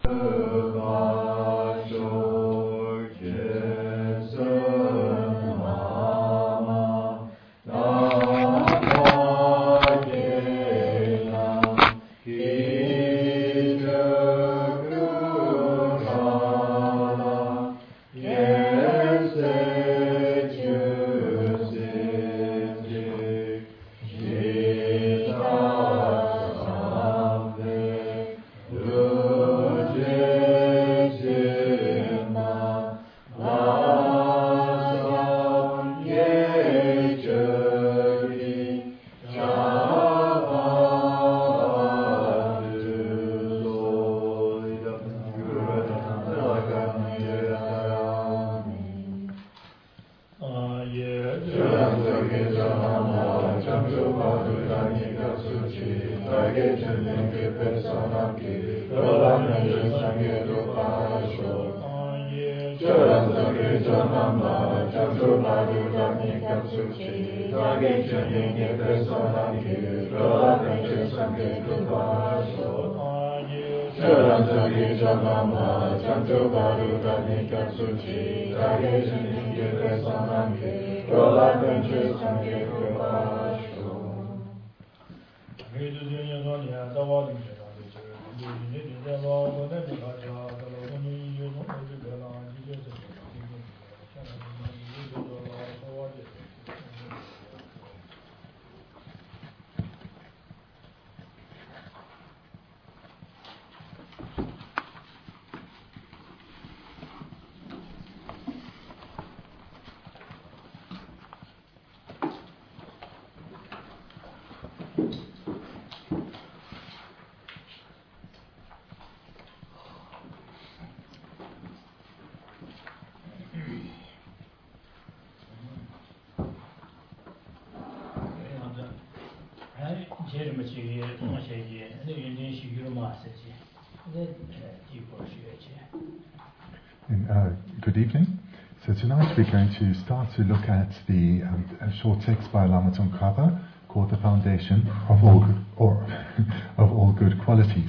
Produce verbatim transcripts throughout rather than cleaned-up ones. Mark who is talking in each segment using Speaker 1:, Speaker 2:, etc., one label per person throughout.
Speaker 1: And, uh, good evening. So tonight we're going to start to look at the um, a short text by Lama Tsongkhapa called "The Foundation of All Good, or of All Good Qualities."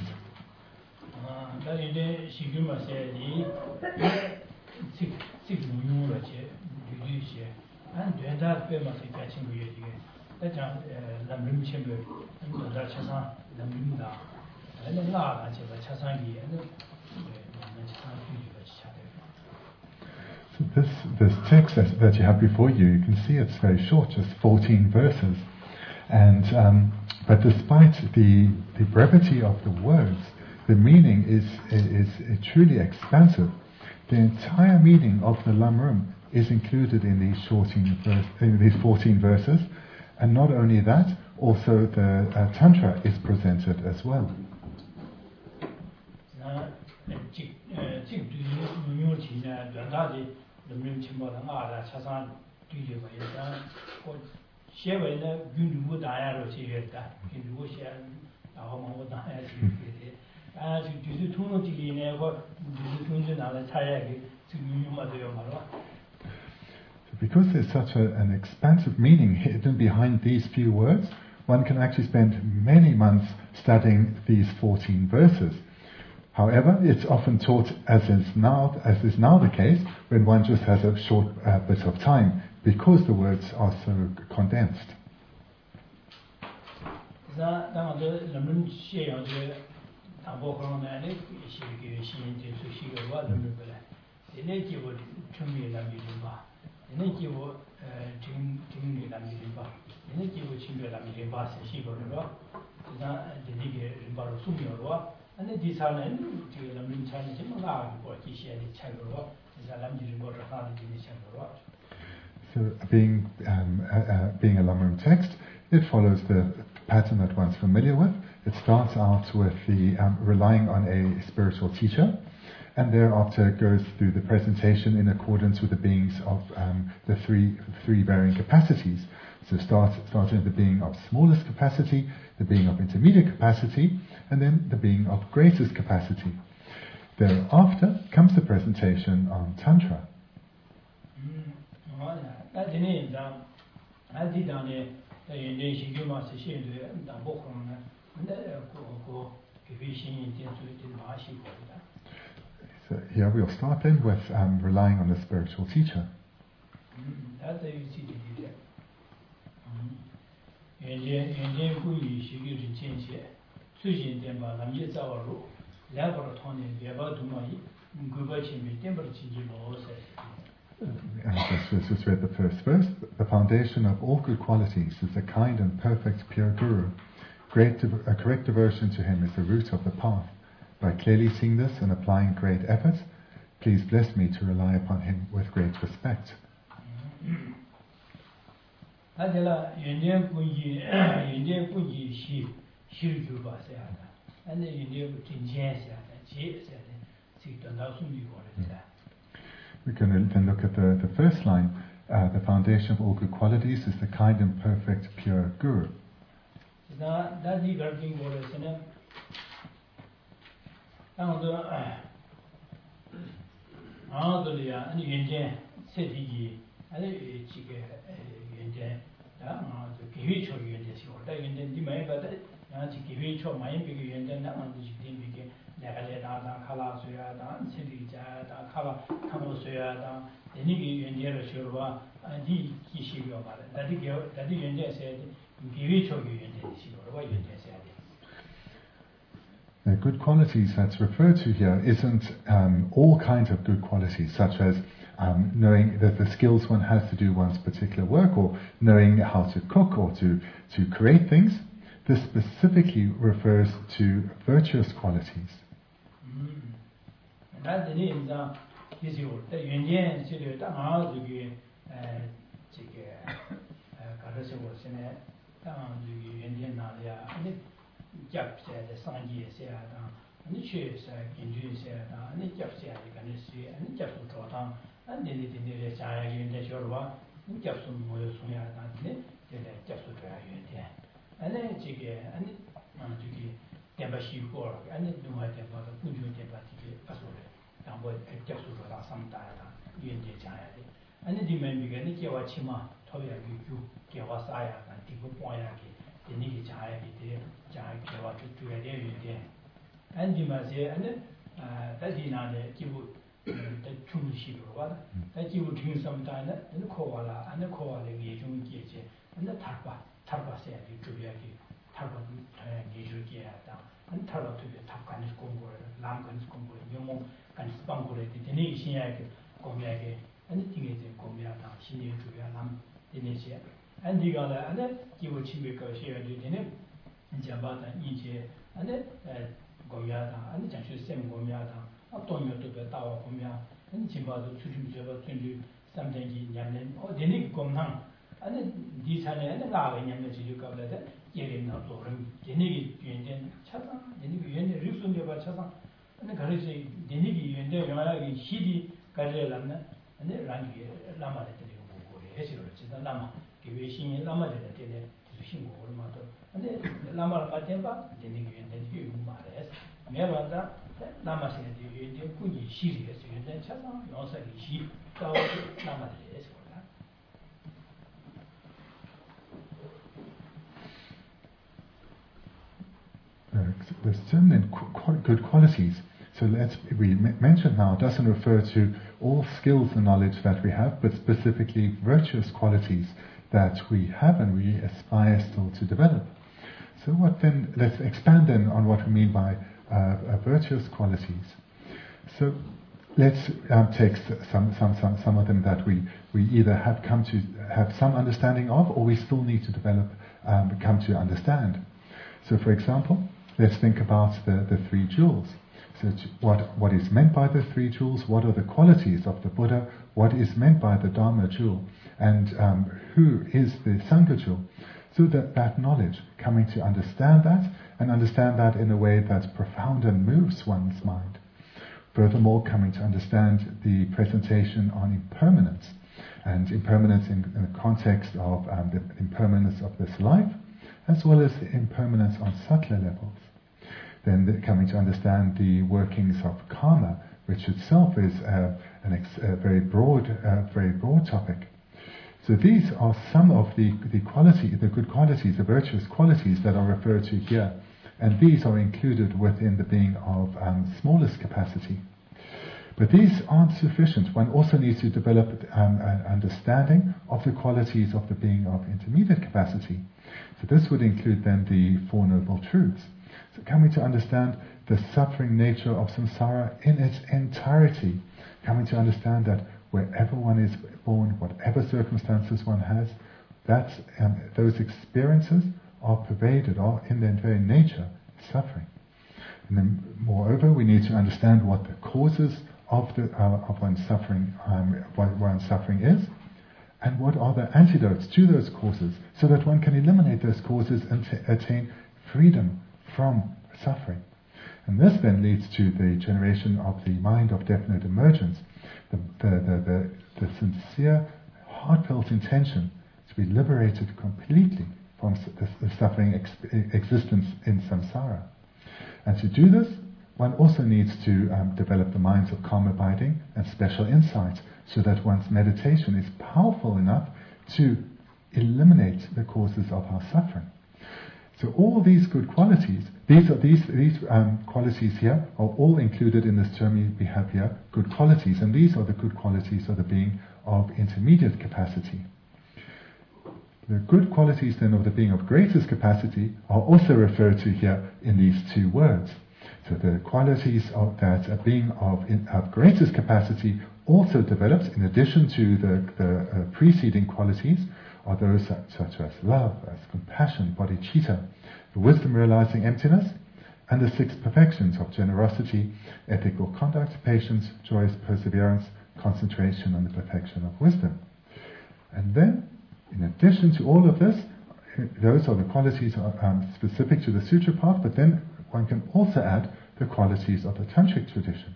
Speaker 1: So this this text that you have before you, you can see it's very short, just fourteen verses, and um, but despite the the brevity of the words, the meaning is is, is truly expansive. The entire meaning of the Lamrim is included in these fourteen verse, in these fourteen verses, and not only that, also the uh, Tantra is presented as well. Because there's such a, an expansive meaning hidden behind these few words, one can actually spend many months studying these fourteen verses. However, it's often taught as is now, as is now the case, when one just has a short uh, bit of time, because the words are so condensed. So, being um, uh, uh, being a Lamrim text, it follows the pattern that one's familiar with. It starts out with the um, relying on a spiritual teacher, and thereafter goes through the presentation in accordance with the beings of um, the three three varying capacities. So start, starting with the being of smallest capacity, the being of intermediate capacity, and then the being of greatest capacity. Thereafter comes the presentation on Tantra. here we'll start then with um, relying on the spiritual teacher.
Speaker 2: That's a you see the detail.
Speaker 1: And just, just read the first verse. The foundation of all good qualities is a kind and perfect pure Guru. Great dev- a correct devotion to him is the root of the path. By clearly seeing this and applying great effort, please bless me to rely upon him with great respect. We're going to then look at the, the first line. Uh, the foundation of all good qualities is the kind and perfect pure Guru. The good qualities that's referred to here isn't um, all kinds of good qualities, such as um, knowing that the skills one has to do one's particular work, or knowing how to cook or to, to create things. This specifically refers to virtuous qualities. This term then, qu- good qualities. So let's we m- mentioned now doesn't refer to all skills and knowledge that we have, but specifically virtuous qualities that we have and we aspire still to develop. So what then? Let's expand then on what we mean by uh, uh, virtuous qualities. So let's um, take some, some some some of them that we we either have come to have some understanding of, or we still need to develop, um, come to understand. So, for example, let's think about the, the three jewels. So what, what is meant by the three jewels? What are the qualities of the Buddha? What is meant by the Dharma jewel? And um, who is the Sangha jewel? So that, that knowledge, coming to understand that, and understand that in a way that's profound and moves one's mind. Furthermore, coming to understand the presentation on impermanence, and impermanence in, in the context of um, the impermanence of this life, as well as the impermanence on subtler levels. Then the, coming to understand the workings of karma, which itself is uh, an ex- a very broad, uh, very broad topic. So these are some of the the quality, the good qualities, the virtuous qualities that are referred to here, and these are included within the being of um, smallest capacity. But these aren't sufficient. One also needs to develop um, an understanding of the qualities of the being of intermediate capacity. So this would include then the Four Noble Truths. So coming to understand the suffering nature of samsara in its entirety, coming to understand that wherever one is born, whatever circumstances one has, that's, um, those experiences are pervaded, are in their very nature suffering. And then, moreover, we need to understand what the causes of the uh, of one's suffering, um, what one's suffering is, and what are the antidotes to those causes, so that one can eliminate those causes and t- attain freedom from suffering. And this then leads to the generation of the mind of definite emergence, the the the, the, the sincere, heartfelt intention to be liberated completely from the, the suffering ex- existence in samsara. And to do this, one also needs to um, develop the minds of calm abiding and special insight, so that one's meditation is powerful enough to eliminate the causes of our suffering. So all these good qualities, these are these these um, qualities here are all included in this term we have here, good qualities, and these are the good qualities of the being of intermediate capacity. The good qualities then of the being of greatest capacity are also referred to here in these two words. So the qualities of that a being of, in, of greatest capacity also develops, in addition to the, the uh, preceding qualities, are those such, such as love, as compassion, bodhicitta, the wisdom realizing emptiness, and the six perfections of generosity, ethical conduct, patience, joyous perseverance, concentration, and the perfection of wisdom. And then, in addition to all of this, those are the qualities um, specific to the sutra path, but then one can also add the qualities of the tantric tradition.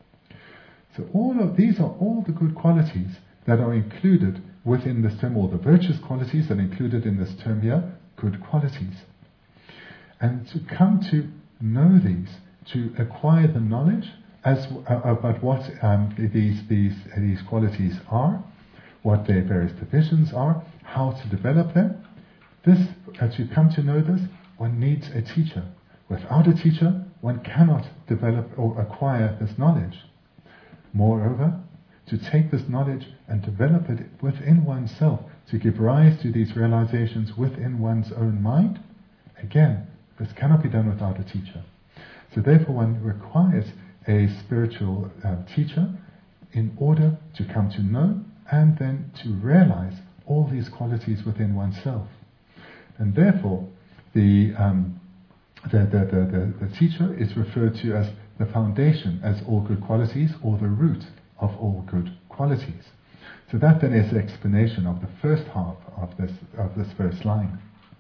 Speaker 1: So all of these are all the good qualities that are included within this term, or the virtuous qualities that are included in this term here, good qualities. And to come to know these, to acquire the knowledge as uh, about what um, these these these qualities are, what their various divisions are, how to develop them. This, as you come to know this, one needs a teacher. Without a teacher, one cannot develop or acquire this knowledge. Moreover, to take this knowledge and develop it within oneself, to give rise to these realizations within one's own mind, again, this cannot be done without a teacher. So therefore one requires a spiritual uh, teacher in order to come to know and then to realize all these qualities within oneself. And therefore, the, um, the, the, the, the, the teacher is referred to as the foundation, as all good qualities, or the root of all good qualities. So that then is the explanation of the first half of this of this first line.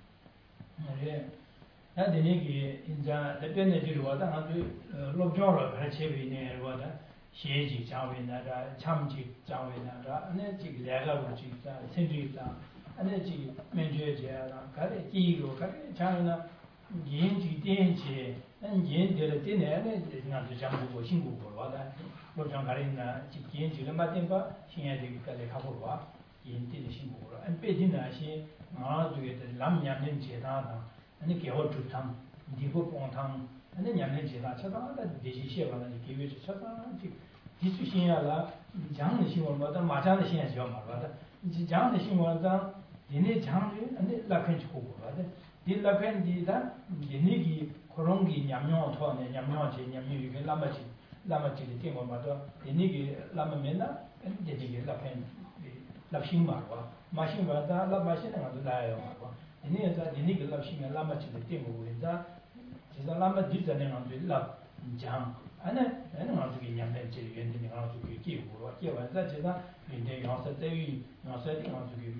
Speaker 2: di lapen di da dini gi korongi nyamyo to ne nyamyo che nyamyo yu ke lama chi lama chi de tingo ma do dini gi lama mena dini gi lapen lapshin ma wa ma shin ba da la ma shin na do la yo ma wa dini ya dini gi lapshin lama chi de tingo wu da ji da lama di da ne ma do la jang ane ane ma do gi nyamyo che yu de ni ga do gi ki wu wa ki wa da ji da ni de yo sa de yu no sa de ma do gi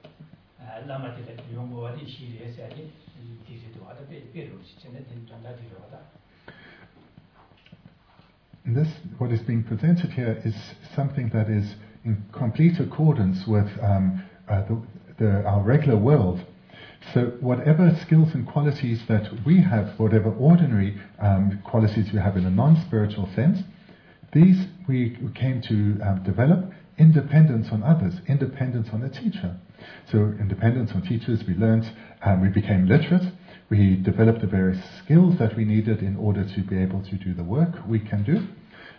Speaker 1: And this, what is being presented here, is something that is in complete accordance with um, uh, the, the, our regular world. So whatever skills and qualities that we have, whatever ordinary um, qualities we have in a non-spiritual sense, these we came to um, develop independence on others, independence on a teacher. So independence on teachers, we learned, um, we became literate, we developed the various skills that we needed in order to be able to do the work we can do.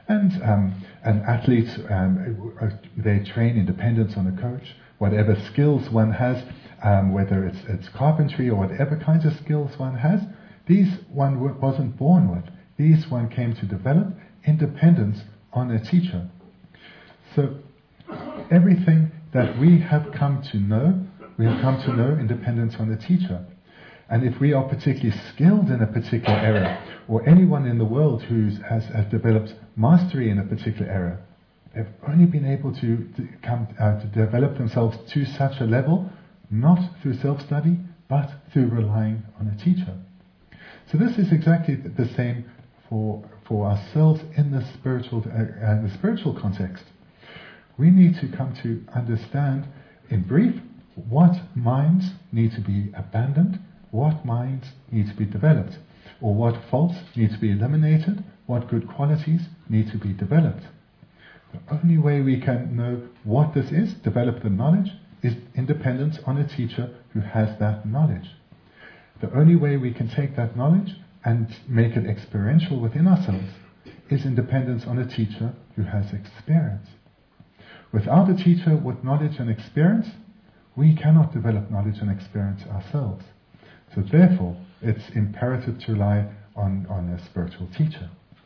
Speaker 1: And um, an athlete, um, they train in dependence on a coach. Whatever skills one has, um, whether it's, it's carpentry or whatever kinds of skills one has, these one w- wasn't born with. These one came to develop in dependence on a teacher. So everything that we have come to know, we have come to know in dependence on a teacher. And if we are particularly skilled in a particular area, or anyone in the world who has, has developed mastery in a particular area, they've only been able to, to come uh, to develop themselves to such a level, not through self-study, but through relying on a teacher. So this is exactly the same for for ourselves in the spiritual uh, uh, the spiritual context. We need to come to understand, in brief, what minds need to be abandoned, what minds need to be developed, or what faults need to be eliminated, what good qualities need to be developed. The only way we can know what this is, develop the knowledge, is in dependence on a teacher who has that knowledge. The only way we can take that knowledge and make it experiential within ourselves is in dependence on a teacher who has experience. Without a teacher with knowledge and experience, we cannot develop knowledge and experience ourselves. So therefore, it's imperative to rely on, on a spiritual teacher.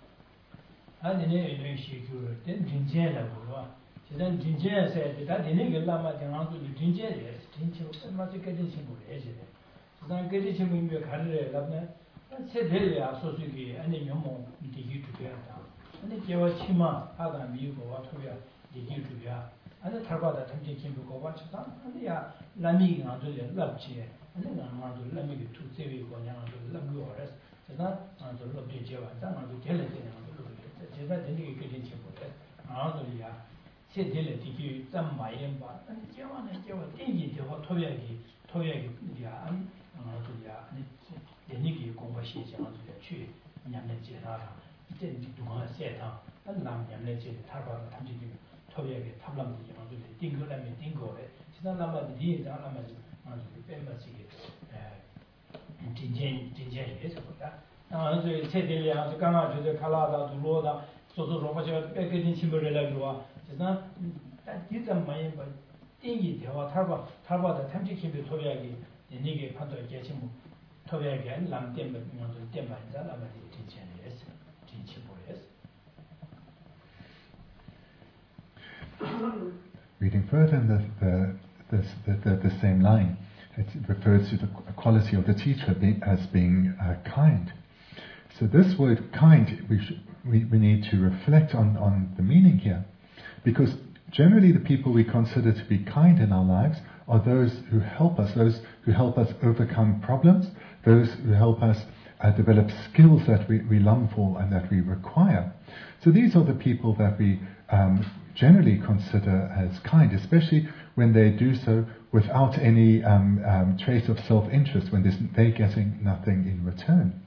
Speaker 1: Reading further in the, the, this, the, the, the same line, it refers to the quality of the teacher be, as being uh, kind. So this word kind, we, should, we, we need to reflect on, on the meaning here. Because generally the people we consider to be kind in our lives are those who help us, those who help us overcome problems, those who help us uh, develop skills that we, we long for and that we require. So these are the people that we um, generally consider as kind, especially when they do so without any um, um, trace of self-interest, when they're getting nothing in return.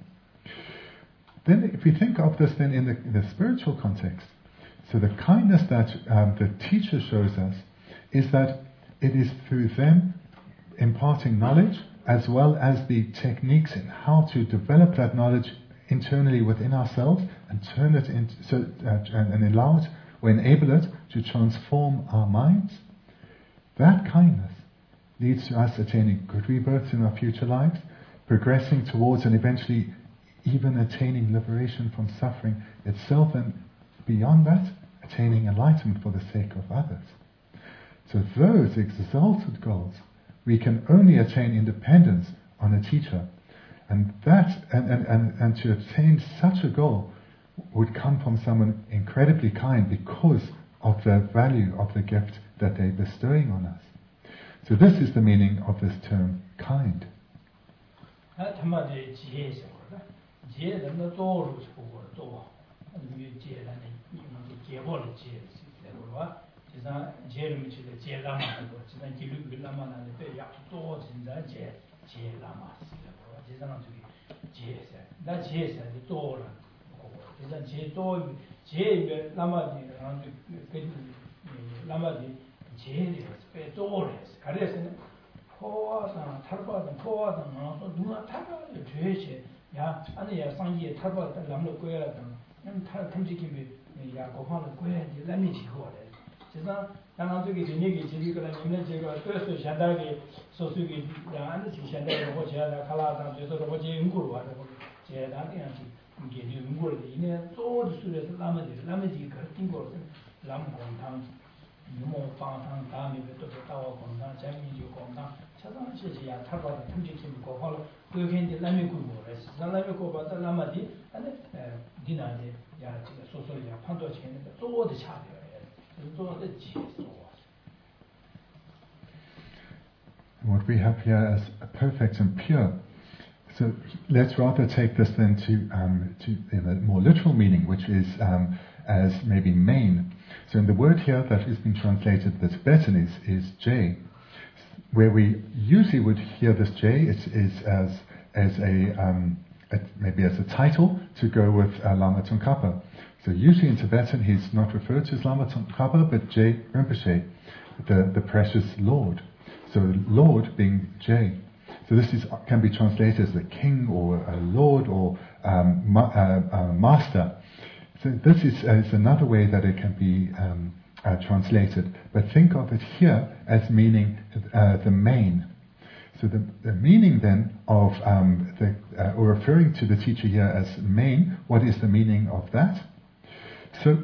Speaker 1: Then if we think of this then in the, in the spiritual context, so the kindness that um, the teacher shows us is that it is through them imparting knowledge as well as the techniques in how to develop that knowledge internally within ourselves and turn it into, so, uh, and, and allow it or enable it to transform our minds. That kindness leads to us attaining good rebirths in our future lives, progressing towards and eventually even attaining liberation from suffering itself, and beyond that, attaining enlightenment for the sake of others. So those exalted goals, we can only attain independence on a teacher. And that, and, and, and, and to attain such a goal would come from someone incredibly kind because of the value of the gift that they're bestowing on us. So this is the meaning of this term, kind.
Speaker 2: 야, 아니 야 상기에 탈바 남로 꼬야라 남 탐지김이 야 고하는 거에 이제 남이 지고 래 지금刚这个今年给这里个呢，你们这个多数现在的所属的两岸的现在的我觉得看了当就是我这英国话的，这当地上去给的英国的，因为做的数的是他们的，他们这个英国的，他们广场。유모 방탕다음에 또 따와 공당 재미지 공당 차상 시지야 타바도 탐지팀 거 하러 그게인데 남이 구고래 남이 구고다 남아디 근데 디나데 야 지금 소소야 판도 체는 또도 차려 또도 지소.
Speaker 1: What we have here as perfect and pure. So let's rather take this then to um, to in a more literal meaning, which is um, as maybe main. So in the word here that has been translated as betten is, is J. Where we usually would hear this J is, is as as a, um, a maybe as a title to go with uh, Lama Tsongkhapa. So usually in Tibetan he's not referred to as Lama Tsongkhapa but J Rinpoche, the, the precious Lord. So Lord being J. So this is can be translated as a king or a lord or um, ma- uh, uh, master. So this is, uh, is another way that it can be um, uh, translated. But think of it here as meaning uh, the main. So the, the meaning then of, um, the, uh, or referring to the teacher here as main, what is the meaning of that? So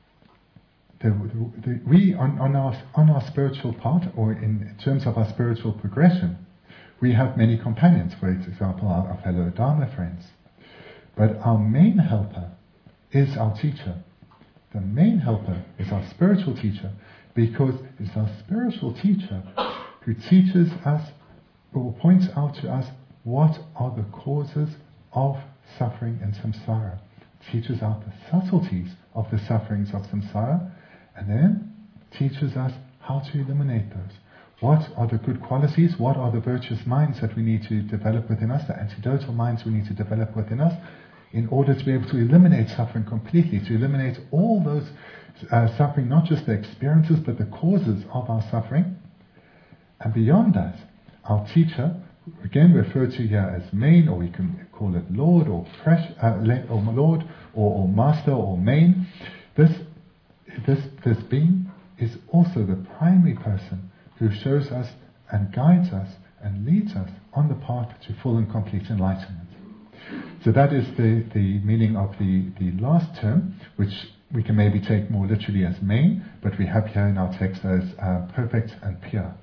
Speaker 1: the, the, we, on, on, our, on our spiritual part, or in terms of our spiritual progression, we have many companions, for example, our, our fellow Dharma friends. But our main helper is our teacher. The main helper is our spiritual teacher because it's our spiritual teacher who teaches us or points out to us what are the causes of suffering in samsara, teaches out the subtleties of the sufferings of samsara, and then teaches us how to eliminate those. What are the good qualities? What are the virtuous minds that we need to develop within us, the antidotal minds we need to develop within us, in order to be able to eliminate suffering completely, to eliminate all those uh, suffering, not just the experiences, but the causes of our suffering. And beyond that, our teacher, again referred to here as main, or we can call it Lord, or, fresh, uh, or Lord, or, or Master, or main, this, this, this being is also the primary person who shows us and guides us and leads us on the path to full and complete enlightenment. So that is the, the meaning of the, the last term, which we can maybe take more literally as main, but we have here in our text as uh, perfect and pure.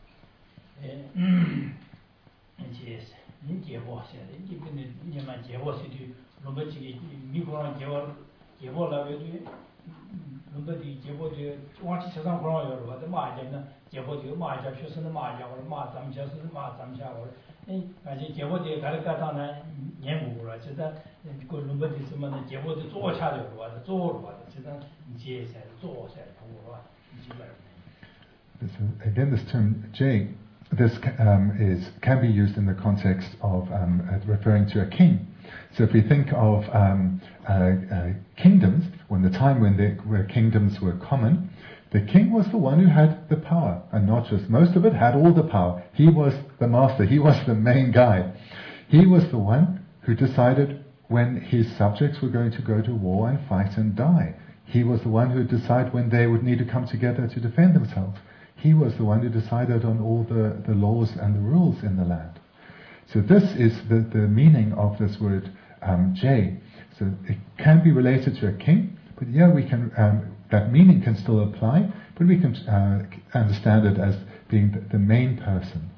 Speaker 1: Again, this term J, this um, is can be used in the context of um, uh, referring to a king. So if we think of um, uh, uh, kingdoms, when the time when, they, where kingdoms were common, the king was the one who had the power, and not just most of it, had all the power. He was the master, he was the main guy. He was the one who decided when his subjects were going to go to war and fight and die. He was the one who decided when they would need to come together to defend themselves. He was the one who decided on all the, the laws and the rules in the land. So this is the, the meaning of this word um, J. So it can be related to a king, but yeah, we can um, that meaning can still apply, but we can uh, understand it as being the, the main person.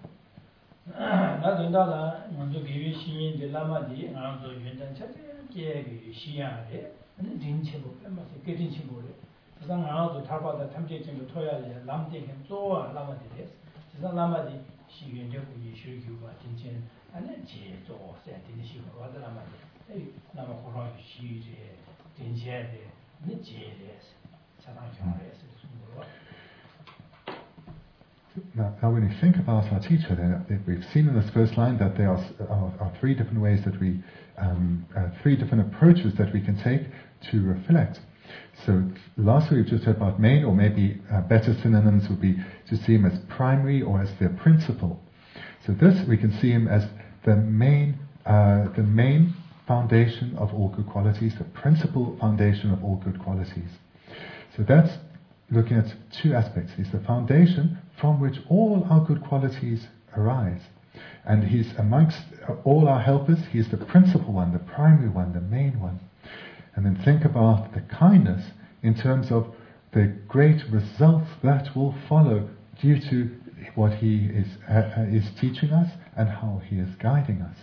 Speaker 1: Now, now, when we think about our teacher, then we've seen in this first line that there are, are, are three different ways that we, um, uh, three different approaches that we can take to reflect. So lastly, we've just heard about main, or maybe uh, better synonyms would be to see him as primary or as their principal. So this we can see him as the main, uh, the main foundation of all good qualities, the principal foundation of all good qualities. So that's looking at two aspects. He's the foundation from which all our good qualities arise. And he's amongst all our helpers, he's the principal one, the primary one, the main one. And then think about the kindness in terms of the great results that will follow due to what he is uh, is teaching us and how he is guiding us.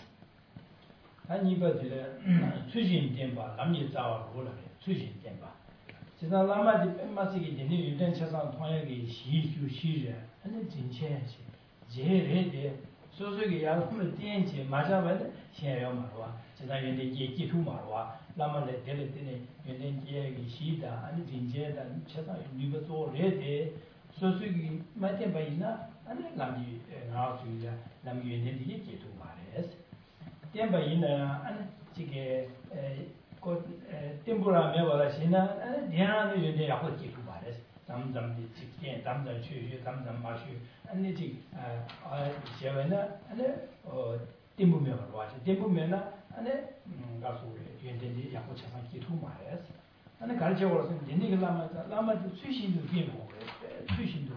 Speaker 2: Tempura me wala sina dhyana ne yende ya ko ki tu ba des dam dam di chikken dam dam chu chu dam dam ma shu ane ji a jevena ane tempu me wala tempu me na ane ga su yende di ya ko cha san ki tu ma des ane ga je wala sin yende ge lama lama de chu xin du bien ko chu xin du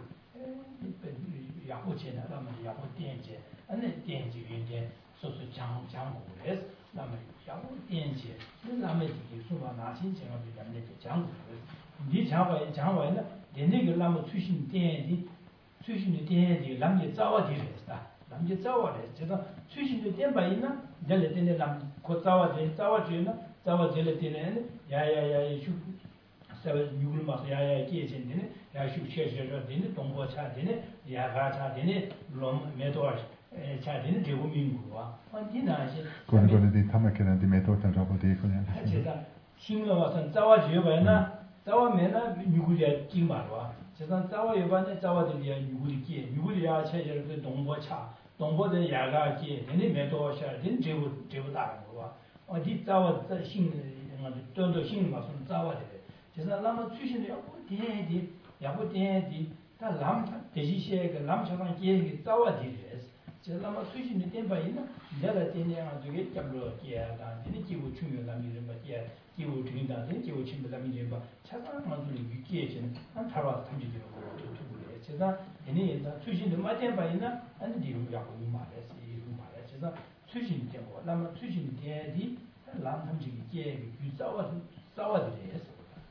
Speaker 2: ya ko che na lama ya ko dian je ane dian ji yende so so chang chang ko des lama ya ko dian je那么这个说话拿心情啊，对咱们这讲古，你讲完讲完了，连那个那么最新电的、最新的电的，咱们就找啊的是噻，咱们就找啊的，这个最新的电白音呢，人来电的咱们可找啊的，找啊的呢，找啊的来电的呢，呀呀呀，就稍微牛了嘛，呀呀接近的呢，呀就确实说的呢，东坡茶的呢，呀哈茶的呢，龙没多少。차대는 대국민구와 언디나시
Speaker 1: 고는고는 타마케는 디메토탄 잡어데 그냥
Speaker 2: 제가 신경 와서 자와 지어봐나 자와면은 누구야 찡말와 제가 자와 여반에 자와들이야 누구리기 누구리야 체제를 그 동보차 동보의 야가기 되는 메도샤 된 제부 제부 다른 거와 어디 자와 신 돈도 신 맞은 자와들 제가 라마 출신이 야고 대디 야고 대디 다 람 대시시에 그 람처럼 기획이 자와들이 제가 수신이 된 바이나 내가 되냐 저게 잡로 기야다 되는 기부 중요 남이는 바기야 기부 중이다 되는 기부 친구 남이는 바 차가 만들이 위기에는 한 타와 탐지되는 거 두두래 제가 얘네 수신이 맞된 바이나 안 뒤로 약고 말했어 이 말해 제가 수신이 되고 남아 수신이 돼야지 람 탐지기 기에 유자와 싸워야 돼.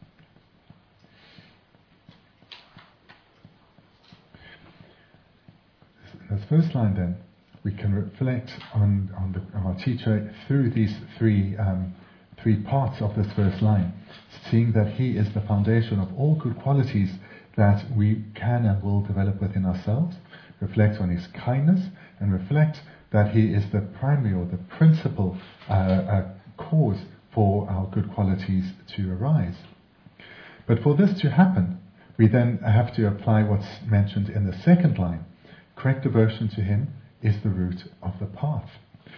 Speaker 1: As first line then, we can reflect on, on, the, on our teacher through these three, um, three parts of this first line, seeing that he is the foundation of all good qualities that we can and will develop within ourselves, reflect on his kindness, and reflect that he is the primary or the principal uh, uh, cause for our good qualities to arise. But for this to happen, we then have to apply what's mentioned in the second line. Correct devotion to him is the root of the path.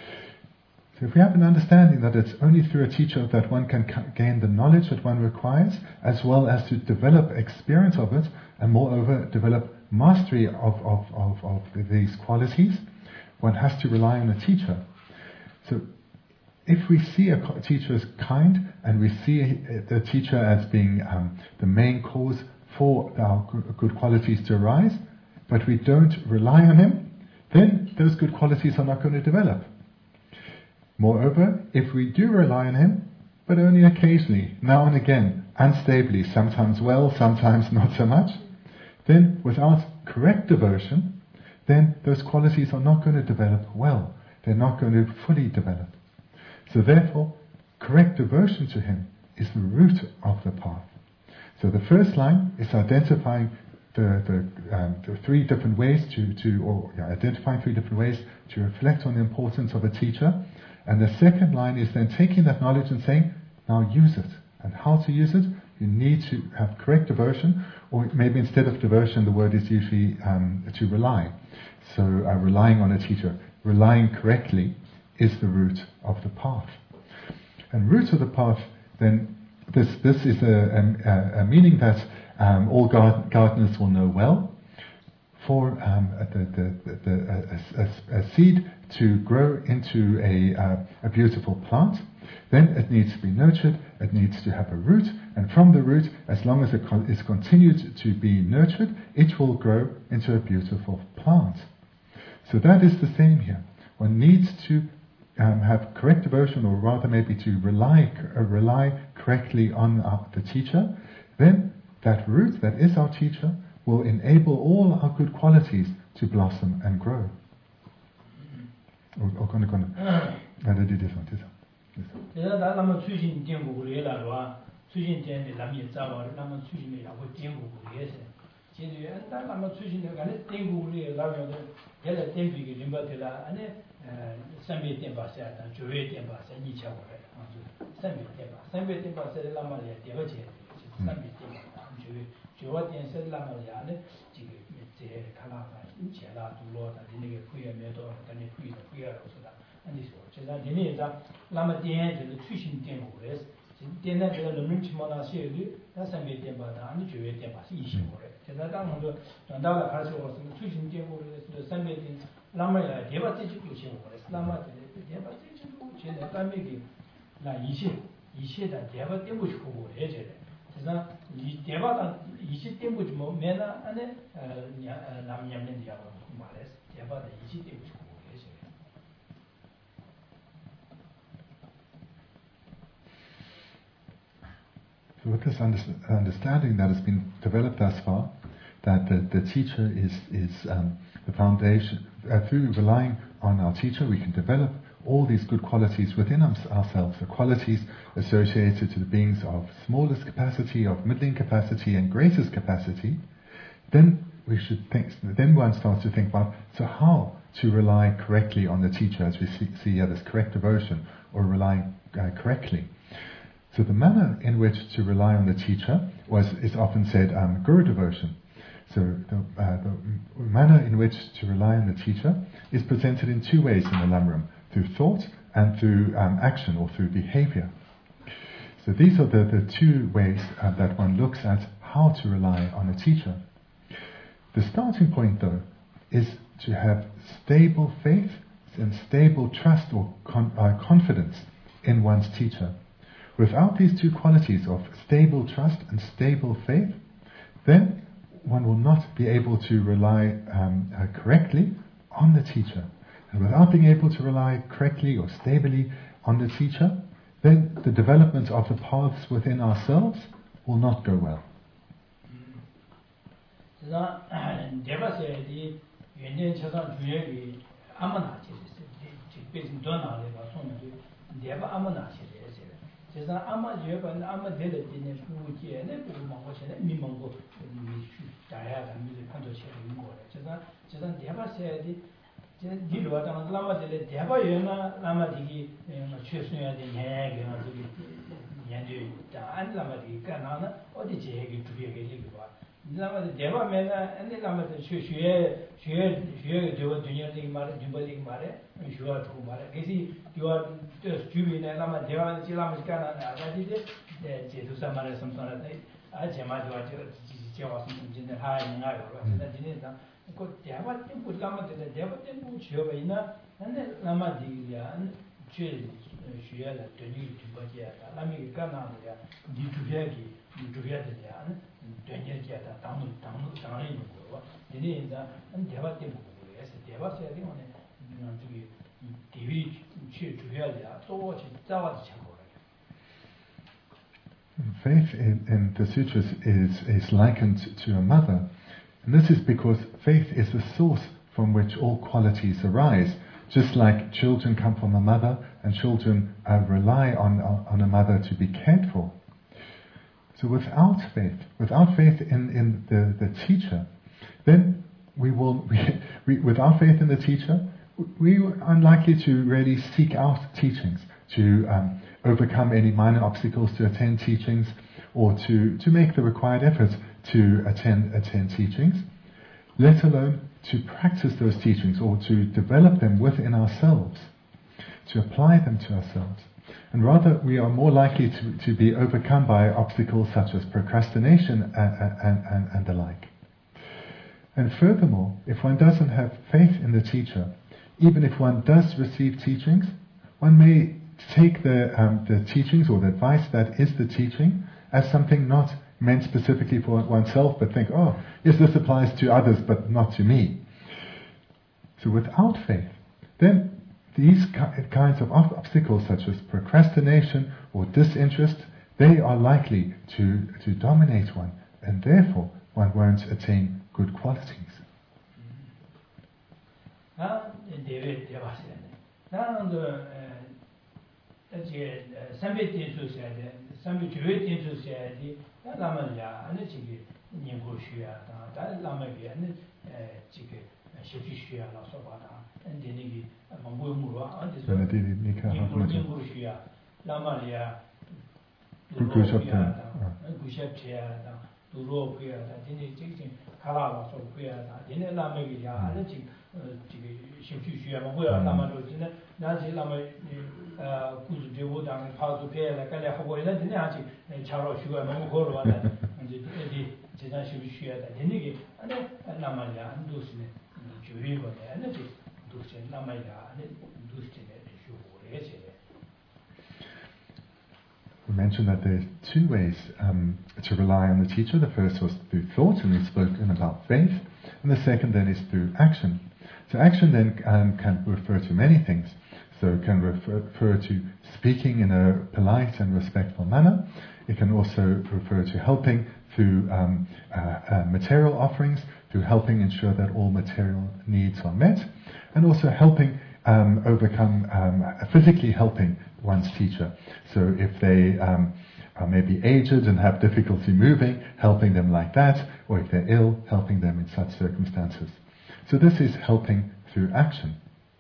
Speaker 1: So if we have an understanding that it's only through a teacher that one can ca- gain the knowledge that one requires, as well as to develop experience of it, and moreover develop mastery of, of, of, of these qualities, one has to rely on a teacher. So if we see a teacher as kind, and we see the teacher as being um, the main cause for our good qualities to arise, but we don't rely on him, then those good qualities are not going to develop. Moreover, if we do rely on him, but only occasionally, now and again, unstably, sometimes well, sometimes not so much, then without correct devotion, then those qualities are not going to develop well. They're not going to fully develop. So therefore, correct devotion to him is the root of the path. So the first line is identifying the, the, um, the three different ways to, to or yeah, identifying three different ways to reflect on the importance of a teacher. And the second line is then taking that knowledge and saying, now use it. And how to use it? You need to have correct devotion, or maybe instead of devotion, the word is usually um, to rely. So uh, relying on a teacher, relying correctly is the root of the path. And root of the path, then, this this is a, a, a meaning that um, all gardeners will know well. For um, the, the, the, a, a, a seed to grow into a, uh, a beautiful plant, Then it needs to be nurtured, it needs to have a root, and from the root, as long as it con- is continued to be nurtured, it will grow into a beautiful plant. So that is the same here. One needs to um, have correct devotion, or rather maybe to rely uh, rely correctly on uh, the teacher. Then that root, that is our teacher, will enable all our good qualities to blossom and grow. 어, 거는 거는. 나 내리 돼서 돼서.
Speaker 2: 그래서 나 남은 수신 된고를 수신 된데 남이 잡아를 남은 수신에 하고 된고를 해서 제일 나 남은 수신에 간에 된고를 가면은 얘가 된비게 좀 받으라 안에 삼배 된바세다 조회 된바세 이차고래 삼배 된바 삼배 된바세 라마리아 되버지 삼배 된바 조회 조와 된세 라마리아 안에 지금 제 칼라가 인체라 둘러다 되게 부여매도 간에 부여도 부여로서다 아니 제가 내내자 라마 된에 수신 된고를 때는 제가 너무 치마나 시에도 삼배 된바다 아니 조회 된바세 이십고래 제가 당도 전달을 가서 왔으면 수신 된고를 삼배 된 라마야 대바티 지고 시고래 라마 대바티 지고 제가 담에게 나 이십 이십다 대바 때고 싶고 해제 그래서 이 대바가 이십 때고 뭐 매나 안에 남냠는 디하고 말했어 대바다 이십 때고 싶고 해제
Speaker 1: So with this understanding that has been developed thus far, that the, the teacher is, is um, the foundation, uh, through relying on our teacher we can develop all these good qualities within us, ourselves, the qualities associated to the beings of smallest capacity, of middling capacity and greatest capacity. Then we should think, then one starts to think about, so how to rely correctly on the teacher, as we see, see here, this correct devotion, or relying uh, correctly. So the manner in which to rely on the teacher was is often said um, guru devotion. So the, uh, the manner in which to rely on the teacher is presented in two ways in the Lamrim, through thought and through um, action or through behavior. So these are the, the two ways uh, that one looks at how to rely on a teacher. The starting point though is to have stable faith and stable trust or con- uh, confidence in one's teacher. Without these two qualities of stable trust and stable faith, then one will not be able to rely um, uh, correctly on the teacher. And without being able to rely correctly or stably on the teacher, then the development of the paths within ourselves will not go well.
Speaker 2: 제가 아마 여번 아마 될때 부지에네 부모고시네 미망고 미슈 다야가 미리 판도 체는 거래. 제가 제가 대바세야지 제 뒤로다가 라마들 대바여나 라마디기 최순해야 돼. 얘기가 저기 얘기 안 라마디 까나나 어디 제기 두개게 얘기 봐. 라마들 대바면은 안에 라마들 최슈에 슈에 슈에 저 두니아디 말에 준비디 말에 슈아 두고 말에 그래서 요아 주비네 라마 대바 지라마 까나나 아가디데 제두사 말에 섬선한테 아 제마도 저 제와 섬진데 하이나요. 그래서 진짜 그 대바 tempo 라마들 대바 tempo 지어봐 있나 근데 라마디야 최 슈에라 되니 준비야 라미 까나나야 디두야기 디두야데야 되니게다 당무 당무 당하는 거고 이제 이제 대화 때 보고 그래서 대화 해야 되는 저기 대위 취 주해야 또 진짜와 참고
Speaker 1: Faith in, in the sutras is, is likened to a mother, and this is because faith is the source from which all qualities arise. Just like children come from a mother, and children uh, rely on on a mother to be cared for. So without faith, without faith in, in the, the teacher, then we will, we, we, without faith in the teacher, we are unlikely to really seek out teachings, to um, overcome any minor obstacles to attend teachings, or to, to make the required efforts to attend attend teachings, let alone to practice those teachings or to develop them within ourselves, to apply them to ourselves. And rather, we are more likely to, to be overcome by obstacles such as procrastination and, and, and, and the like. And furthermore, if one doesn't have faith in the teacher, even if one does receive teachings, one may take the, um, the teachings or the advice that is the teaching as something not meant specifically for oneself, but think, oh, yes, this applies to others, but not to me. So without faith, then these kinds of obstacles, such as procrastination or disinterest, they are likely to, to dominate one, and therefore one won't attain good qualities. We mentioned that there are two ways um, to rely on the teacher. The first was through thought, and we've spoken about faith. And the second then is through action. So action then um, can refer to many things. So it can refer, refer to speaking in a polite and respectful manner. It can also refer to helping through um, uh, uh, material offerings, through helping ensure that all material needs are met, and also helping um, overcome, um, physically helping one's teacher. So if they um, are maybe aged and have difficulty moving, helping them like that, or if they're ill, helping them in such circumstances. So this is helping through action.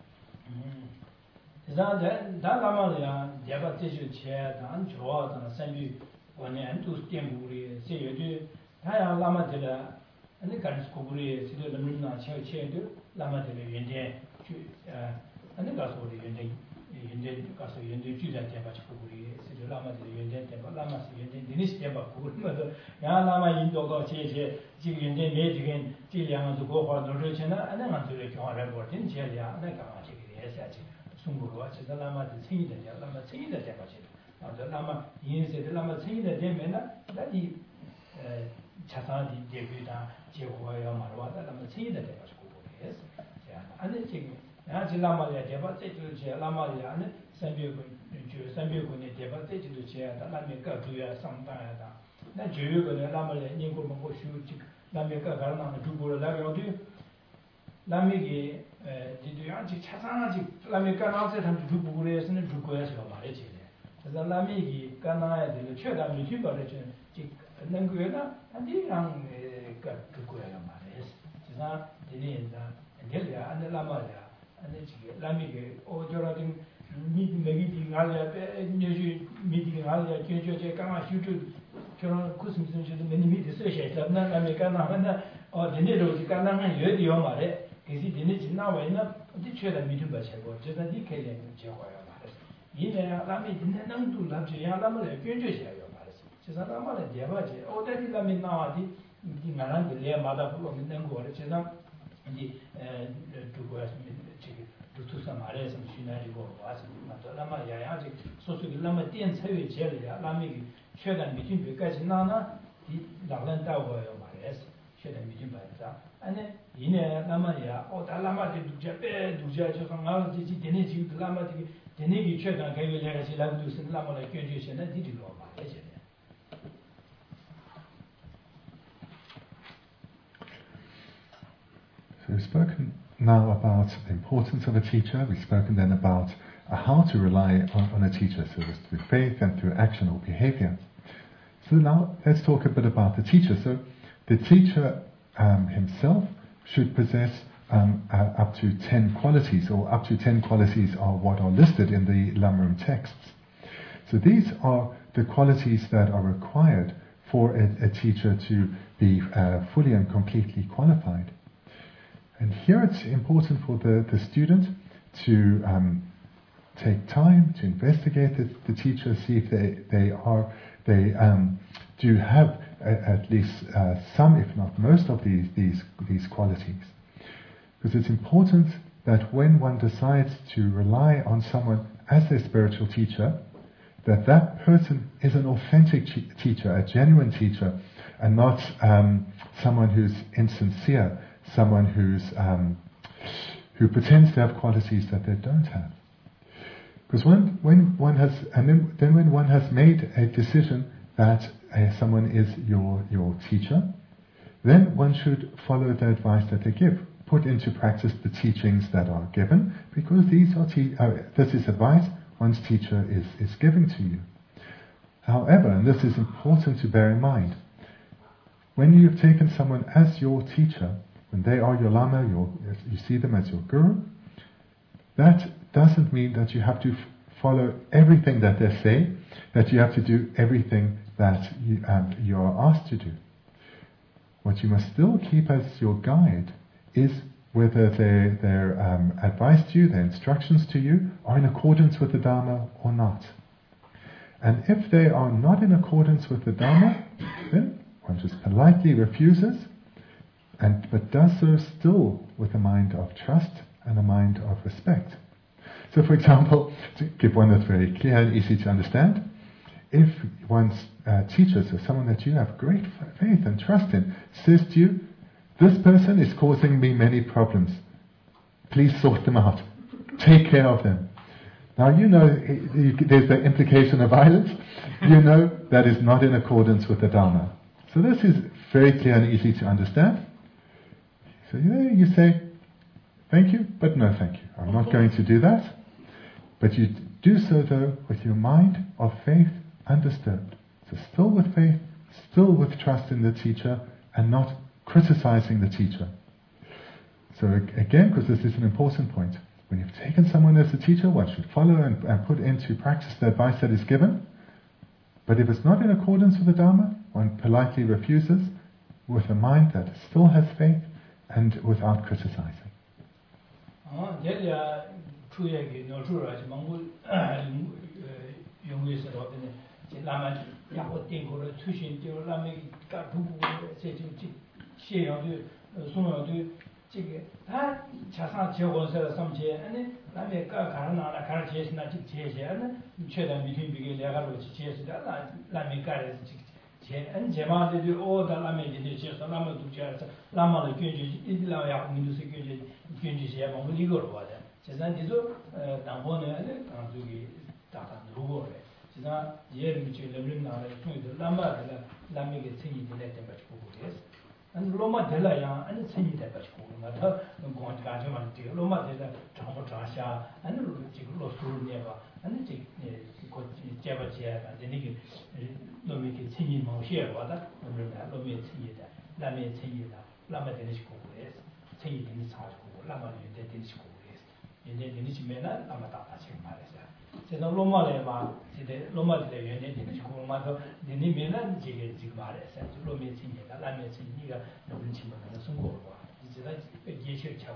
Speaker 1: So we've spoken now about the importance of a teacher. We've spoken then about uh, how to rely on, on a teacher, so it's through faith and through action or behavior. So now let's talk a bit about the teacher. So the teacher um, himself should possess um, uh, up to ten qualities, or up to ten qualities are what are listed in the Lamrim texts. So these are the qualities that are required for a, a teacher to be uh, fully and completely qualified. And here it's important for the, the student to um, take time to investigate the, the teacher, see if they, they are they um, do have a, at least uh, some, if not most, of these these these qualities. Because it's important that when one decides to rely on someone as their spiritual teacher, that that person is an authentic ch- teacher, a genuine teacher, and not um, someone who's insincere, someone who's um, who pretends to have qualities that they don't have. Because when, when one has, and then, then when one has made a decision that uh, someone is your your teacher, then one should follow the advice that they give. Put into practice the teachings that are given, because these are te- uh, this is advice one's teacher is, is giving to you. However, and this is important to bear in mind, when you've taken someone as your teacher, when they are your lama, your, you see them as your guru, that doesn't mean that you have to f- follow everything that they say, that you have to do everything that you, um, you are asked to do. What you must still keep as your guide is whether their, their um, advice to you, their instructions to you, are in accordance with the Dharma or not. And if they are not in accordance with the Dharma, then one just politely refuses, and but does so still with a mind of trust and a mind of respect. So, for example, to give one that's very clear and easy to understand, if one's uh, teacher, so someone that you have great faith and trust in, says to you, "This person is causing me many problems. Please sort them out. Take care of them." Now you know there's the implication of violence. You know that is not in accordance with the Dharma. So this is very clear and easy to understand. So you know, you say, "Thank you, but no thank you. I'm not going to do that." But you do so though with your mind of faith undisturbed. So still with faith, still with trust in the teacher, and not criticizing the teacher. So again, because this is an important point, when you've taken someone as a teacher, one should follow and, and put into practice the advice that is given. But if it's not in accordance with the Dharma, one politely refuses with a mind that still has faith and without criticizing.
Speaker 2: and Jama de all the Lame de Lama Ducha, Lama the Kunji, Idla, Mindusi Kunji, Kunji, Yamon, Ligor, water. Cezan Dizo, Tambone, and Dugi, Tata, Rugore. Cezan, Yermichi, Lemina, the Lama, the Lame gets singing the letter by Kugues, and Loma de la and singing that by Kugu, and going to Gajaman, Loma de la Tamotrasha, and Losu never, and the Java chair, and the nigger. Lomi che segni ma uscire guarda non mi segni da la mia segni da la mia tennis cool segni di sa cool la mia di tennis cool e ne tennis mena la mia ta si male se non lo male ma se de lo male de ne tennis cool ma do di ni mena di che di male se lo mi segni da la mia segni da non ci ma non sono qua di da di che c'è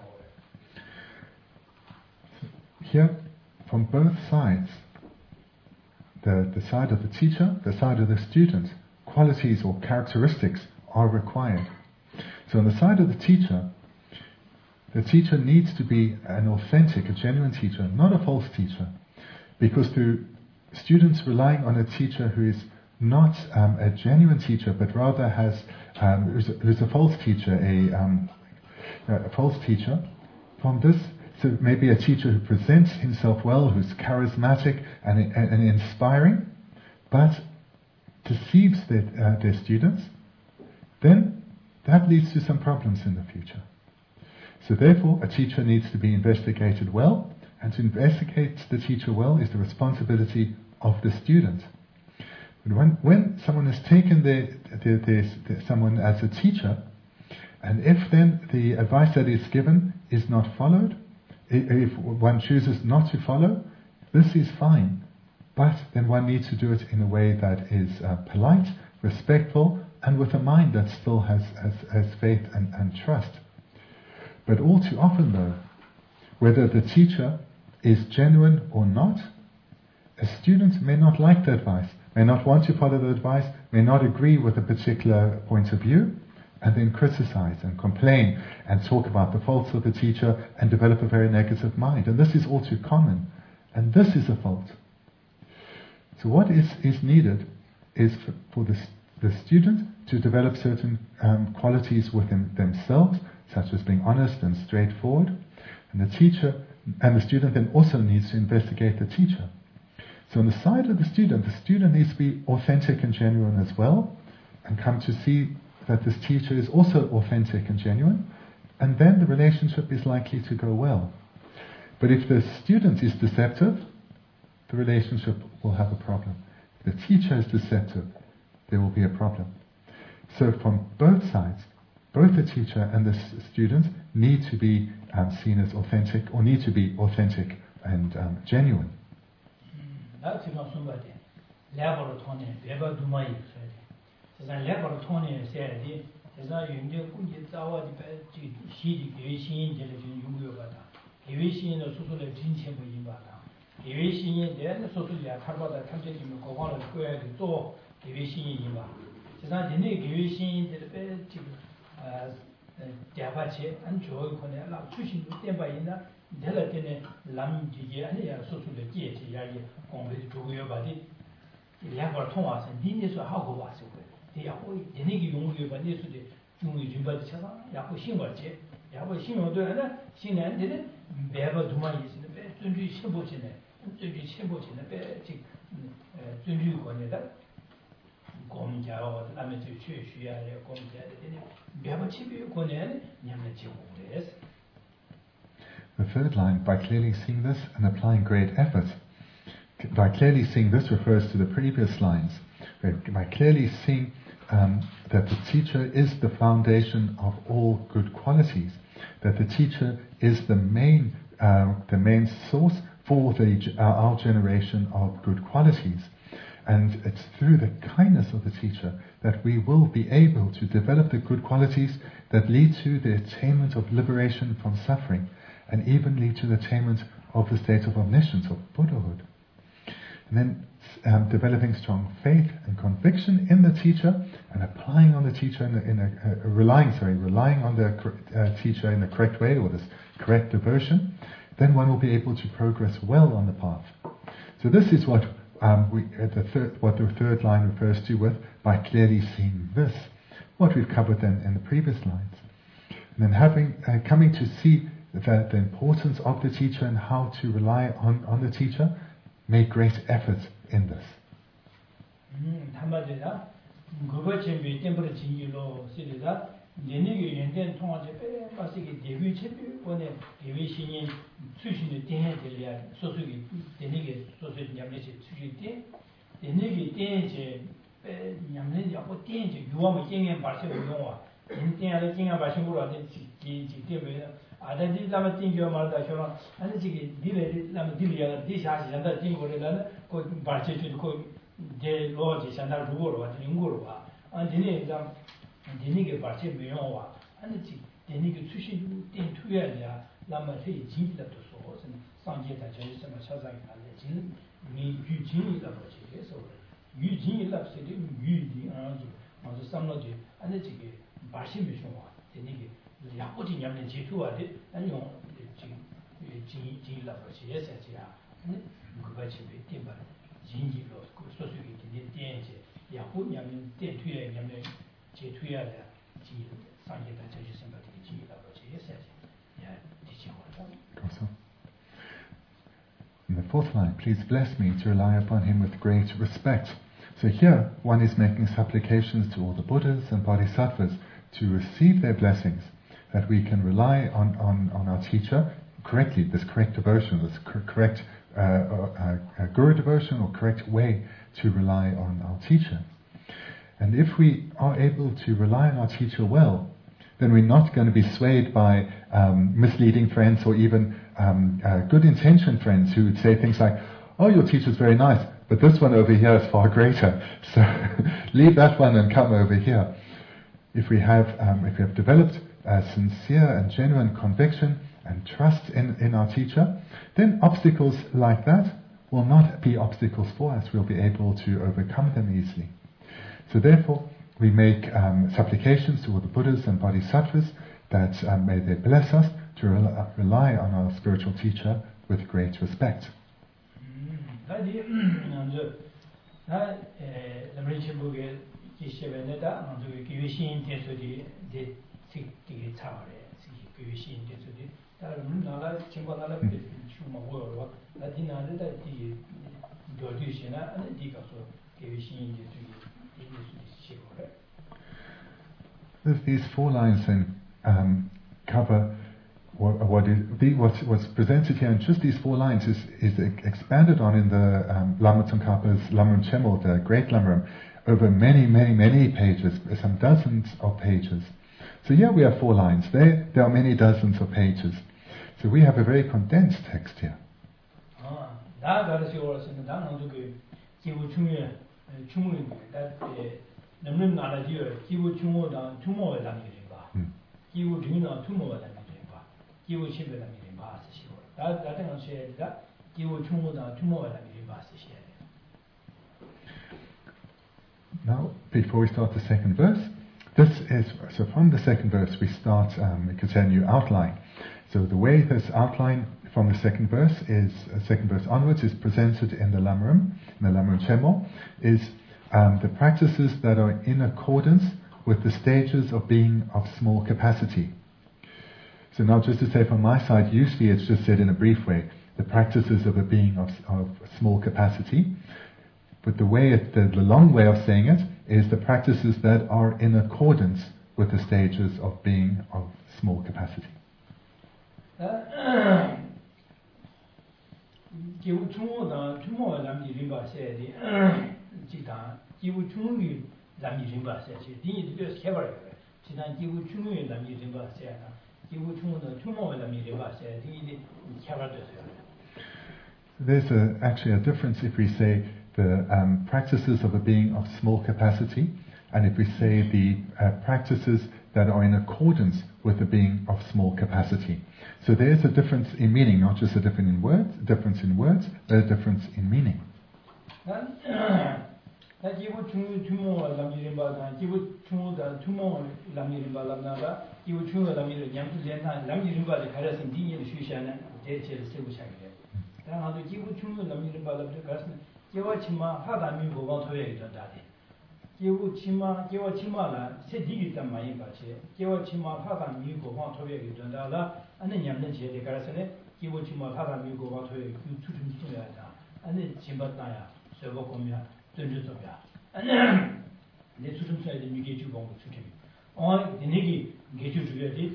Speaker 1: Here, from both sides, The, the side of the teacher, the side of the student, qualities or characteristics are required. So on the side of the teacher, the teacher needs to be an authentic, a genuine teacher, not a false teacher. Because through students relying on a teacher who is not um, a genuine teacher, but rather has um, who's, a, who's a false teacher, a, um, a false teacher, from this, so maybe a teacher who presents himself well, who's charismatic and, and, and inspiring, but deceives their, uh, their students, then that leads to some problems in the future. So therefore, a teacher needs to be investigated well, and to investigate the teacher well is the responsibility of the student. But when, when someone has taken their, their, their, their, someone as a teacher, and if then the advice that is given is not followed, if one chooses not to follow, this is fine. But then one needs to do it in a way that is uh, polite, respectful, and with a mind that still has, has, has faith and, and trust. But all too often though, whether the teacher is genuine or not, a student may not like the advice, may not want to follow the advice, may not agree with a particular point of view, and then criticize and complain and talk about the faults of the teacher and develop a very negative mind. And this is all too common. And this is a fault. So what is, is needed is for, for the, the student to develop certain um, qualities within themselves, such as being honest and straightforward. And the teacher and the student then also needs to investigate the teacher. So on the side of the student, the student needs to be authentic and genuine as well, and come to see that this teacher is also authentic and genuine, and then the relationship is likely to go well. But if the student is deceptive, the relationship will have a problem. If the teacher is deceptive, there will be a problem. So from both sides, both the teacher and the s- student need to be um, seen as authentic, or need to be authentic and um, genuine.
Speaker 2: That's not somebody. Level Tony, Beba Dumai said. As I level Tony said, as I knew it's our she deviation intelligent Yugata. Deviation of social attention with Yibata. Deviation then the social Tabata country in the Koala Square to door deviation in Yiba. As I didn't deviation to the bed as Diabache and Joy Conella, pushing to them by in the Delatine Lam Gia and social gaiety, compared to your body. The Level Thomas and Dinis or how was it? The Yanigi Yungu, but this to the Jungi Jumba Chava, Yaku Shimbache, Yaku Shimo, Shinan did it, Beba Duma is in the bed, Junji Shimbochine, Junji Shimbochine, the bed, Junju Conetta, Gomja or the Lamitu Church, Gomja, Beba Chibi Conel, Yamachi.
Speaker 1: The third line, by clearly seeing this and applying great effort. By clearly seeing this refers to the previous lines. By clearly seeing um, that the teacher is the foundation of all good qualities, that the teacher is the main, uh, the main source for the, uh, our generation of good qualities. And it's through the kindness of the teacher that we will be able to develop the good qualities that lead to the attainment of liberation from suffering, and even lead to the attainment of the state of omniscience, of Buddhahood. And then um, developing strong faith and conviction in the teacher, and applying on the teacher in a, in a uh, relying, sorry, relying on the uh, teacher in the correct way, or this correct devotion, then one will be able to progress well on the path. So this is what um, we, uh, the third, what the third line refers to with by clearly seeing this. What we've covered then in the previous lines, and then having uh, coming to see the, the importance of the teacher and how to rely on, on the teacher, make great effort in this.
Speaker 2: 아다디 라마 띵겨 말다 쇼라 아니 지기 디레 라마 디리야 디샤시 잔다 띵고레라 코 바체치 코데 로지 산다 루고로 와 띵고로 와 아니 디네 자 디니게 바체 메요와 아니 지 디니게 추신 띵 투야야 라마 세 진기다 도소 상제다 제스마 샤자기 나레 진미 유진이다 버지 그래서 유진이 랍세디 유디 아주 아주 삼로지 아니 지기 바시 메쇼와 디니게 야고지 냠네 제투와데 아니요 지금 지 지라고 시에서지야 그거 집에 띵바 진지로 그 소수기 된 된제 야고 냠네 된투에 냠네 제투야래 지 상계다 제시 생각이 지라고 시에서지 야 디지고다
Speaker 1: Also. In the fourth line, please bless me to rely upon him with great respect. So here, one is making supplications to all the Buddhas and Bodhisattvas to receive their blessings, that we can rely on, on, on our teacher correctly, this correct devotion, this cor- correct uh, uh, uh, guru devotion, or correct way to rely on our teacher. And if we are able to rely on our teacher well, then we're not going to be swayed by um, misleading friends, or even um, uh, good-intentioned friends who would say things like, oh, your teacher's very nice, but this one over here is far greater, so leave that one and come over here. If we have, um, if we have developed a sincere and genuine conviction and trust in, in our teacher, then obstacles like that will not be obstacles for us. We'll be able to overcome them easily. So therefore, we make um, supplications to all the Buddhas and Bodhisattvas that um, may they bless us to rel- rely on our spiritual teacher with great respect.
Speaker 2: 다디 먼저 나 레미치부게 기시베네다 먼저 기회신 대소디 데 되게 차와래 기회신 대소디 다른 나라 친구나라 슈마 뭐로 라디나르다 디 도디시나 아니 디가서 기회신 대소디 이게 시고래.
Speaker 1: These four lines then um, cover what, what is the, what's, what's presented here, and just these four lines is, is expanded on in the um, Lama Tsongkhapa's Lamrim Chemo, the Great Lamrim, over many, many, many pages, some dozens of pages. So here we have four lines. There, there are many dozens of pages. So we have a very condensed text here. Now, before we start the second verse, this is, so from the second verse we start um, a continue outline. So the way this outline from the second verse is, uh, second verse onwards is presented in the Lamrim, in the Lamrim Chemo, is um, the practices that are in accordance with the stages of being of small capacity. So now just to say from my side, usually it's just said in a brief way, the practices of a being of, of small capacity. But the way, it, the, the long way of saying it is the practices that are in accordance with the stages of being of small capacity. There's a, actually a difference if we say the um, practices of a being of small capacity, and if we say the uh, practices that are in accordance with a being of small capacity. So there's a difference in meaning, not just a difference in words, difference in words, but a difference in meaning.
Speaker 2: Gewa chima hada mi go ba thoye ga da de gewu chima gewa chima la se di gi tam mai ba che gewa chima hada mi go ba thoye ga da la ane nyam ne che de ga se ne gewu chima hada mi go ba thoye ku chu chu chu ya da ane chimba ta ya se bo ko mya zhen zhe zo ya ane ne chu chu sai de mi ge chu gong chu chu on de ne gi ge chu chu ya de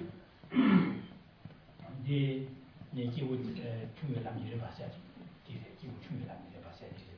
Speaker 2: de ne gewu chu me la mi re ba sa de gewu chu me la mi re ba sa de.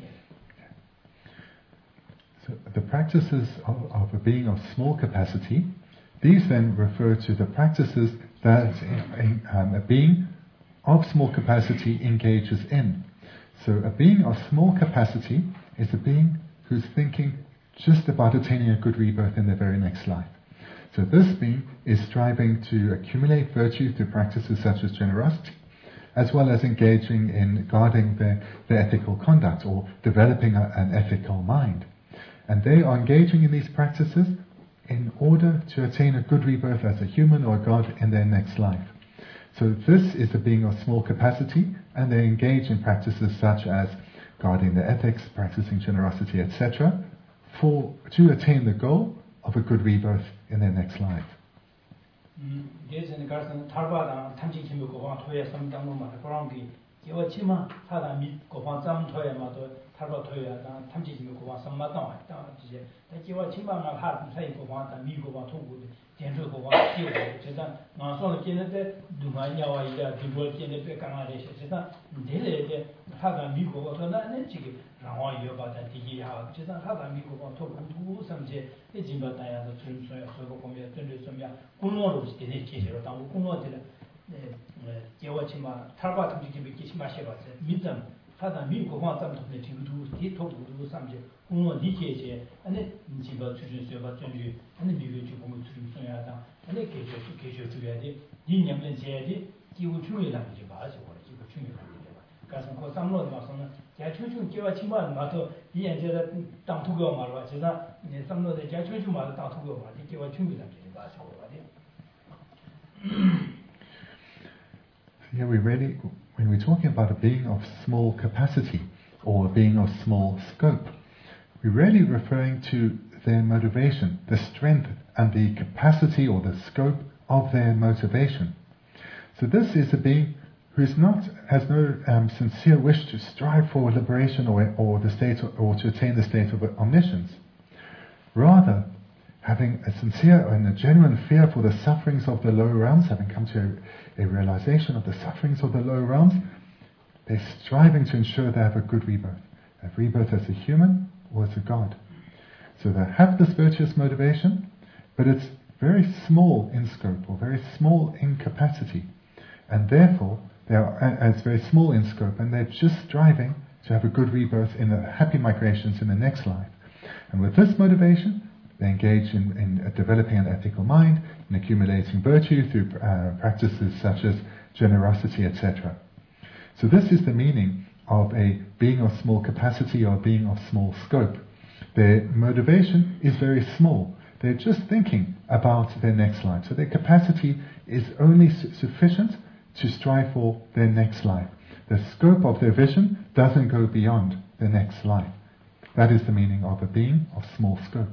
Speaker 1: So the practices of, of a being of small capacity, these then refer to the practices that a, um, a being of small capacity engages in. So a being of small capacity is a being who's thinking just about attaining a good rebirth in their very next life. So this being is striving to accumulate virtue through practices such as generosity, as well as engaging in guarding their, their ethical conduct or developing a, an ethical mind. And they are engaging in these practices in order to attain a good rebirth as a human or a god in their next life. So this is a being of small capacity, and they engage in practices such as guarding their ethics, practicing generosity, et cetera, for to attain the goal of a good rebirth in their next life.
Speaker 2: 탈바 토야 탐지기 고바 삼마당 지제 대기와 침방아 하 사이 고바다 미고바 통고 된저 고바 기고 제가 나서는 깨는데 누마냐와 이제 디볼 깨는 때 강아지 제가 내려게 하다 미고가 더나는 지금 나와 이어받아 디기야 제가 하다 미고가 더 공부 삼제 해진바다야도 좀 소야 서고 보면 된저 좀야 공로로 되게 계시로 당고 공로들 네 개와 침마 탈바 탐지기 비기 침마셔 봤어 믿음 하다 미국 왕담 통해 지구도 디토도 삼제 공원 리케제 아니 지바 추준서 봐 전주 아니 미국 주공을 추준서야다 아니 계셔 계셔 줘야 돼 니념은 제야지 기후 중요하다는 게 봐서 기후 중요하다는 게 봐. 그래서 그 삼로도 와서는 야초중 개와 침만 마도 이 연제가 땅 투고 말로 제가 네 삼로도 야초중 마도 땅 투고 말 개와 중요하다는 게 봐서 그러거든요.
Speaker 1: Yeah, we really, when we're talking about a being of small capacity, or a being of small scope, we're really referring to their motivation, the strength and the capacity or the scope of their motivation. So this is a being who is not, has no um, sincere wish to strive for liberation or, or the state of, or to attain the state of omniscience. Rather, having a sincere and a genuine fear for the sufferings of the lower realms, having come to a, a realization of the sufferings of the lower realms, they're striving to ensure they have a good rebirth, a rebirth as a human or as a god. So they have this virtuous motivation, but it's very small in scope or very small in capacity, and therefore they are uh, it's very small in scope, and they're just striving to have a good rebirth in the happy migrations in the next life. And with this motivation, they engage in, in uh, developing an ethical mind, in accumulating virtue through uh, practices such as generosity, et cetera. So this is the meaning of a being of small capacity or a being of small scope. Their motivation is very small. They're just thinking about their next life. So their capacity is only su- sufficient to strive for their next life. The scope of their vision doesn't go beyond the next life. That is the meaning of a being of small scope.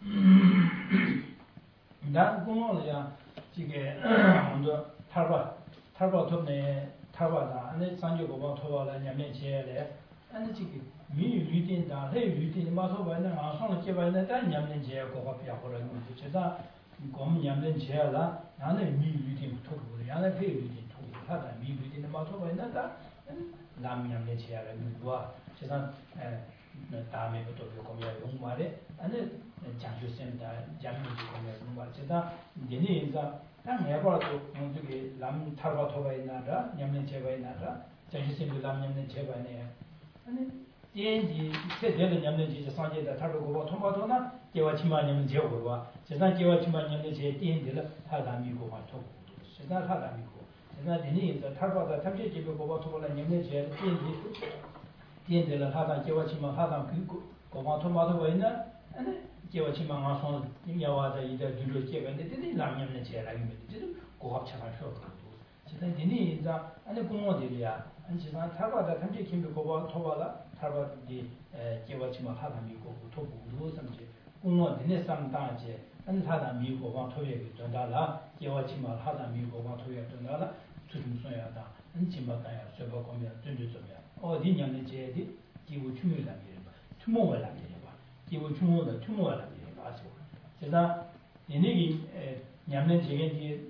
Speaker 2: 다음에 또 거기에 용말에 아니 장주센다 장주지 거기에 용말 제가 얘네 인자 딱 내버려도 저기 남 타바 토바 있나라 냠는 제가 있나라 장주센도 남 냠는 제가 있네 아니 얘지 세대는 냠는 제 상제다 타르고 토마토나 제와 치마 냠는 제고와 제가 제와 치마 냠는 제 띠인들 하다미고 와토 제가 하다미고 제가 얘네 인자 타바다 탐제 집에 고바 토바라 냠는 제 띠인들 띠인들 하다 제와 치마 하다 그 고바 토마토가 있나 아니 제와 치마 가서 임야와다 이제 뒤로 제가는데 되게 남냠는 제라기면 되게 고합차가 쉬어도 제가 얘네 인자 아니 공원들이야 아니 제가 타바다 탐제 김에 고바 토바라 타바디 제와 치마 하다 미고 토부도 섬지 공원 되네 상다제 안 하다 미고 와 토예기 된다라 제와 치마 하다 미고 와 토예 된다라 좀 써야다 안 치마다야 저거 보면 준비 좀이야 어디 냠는 제디 기부 충분히 남기는 거 투모가 남기는 거 기부 충분히 투모가 남기는 거 아시고 제가 얘네기 냠는 제겐지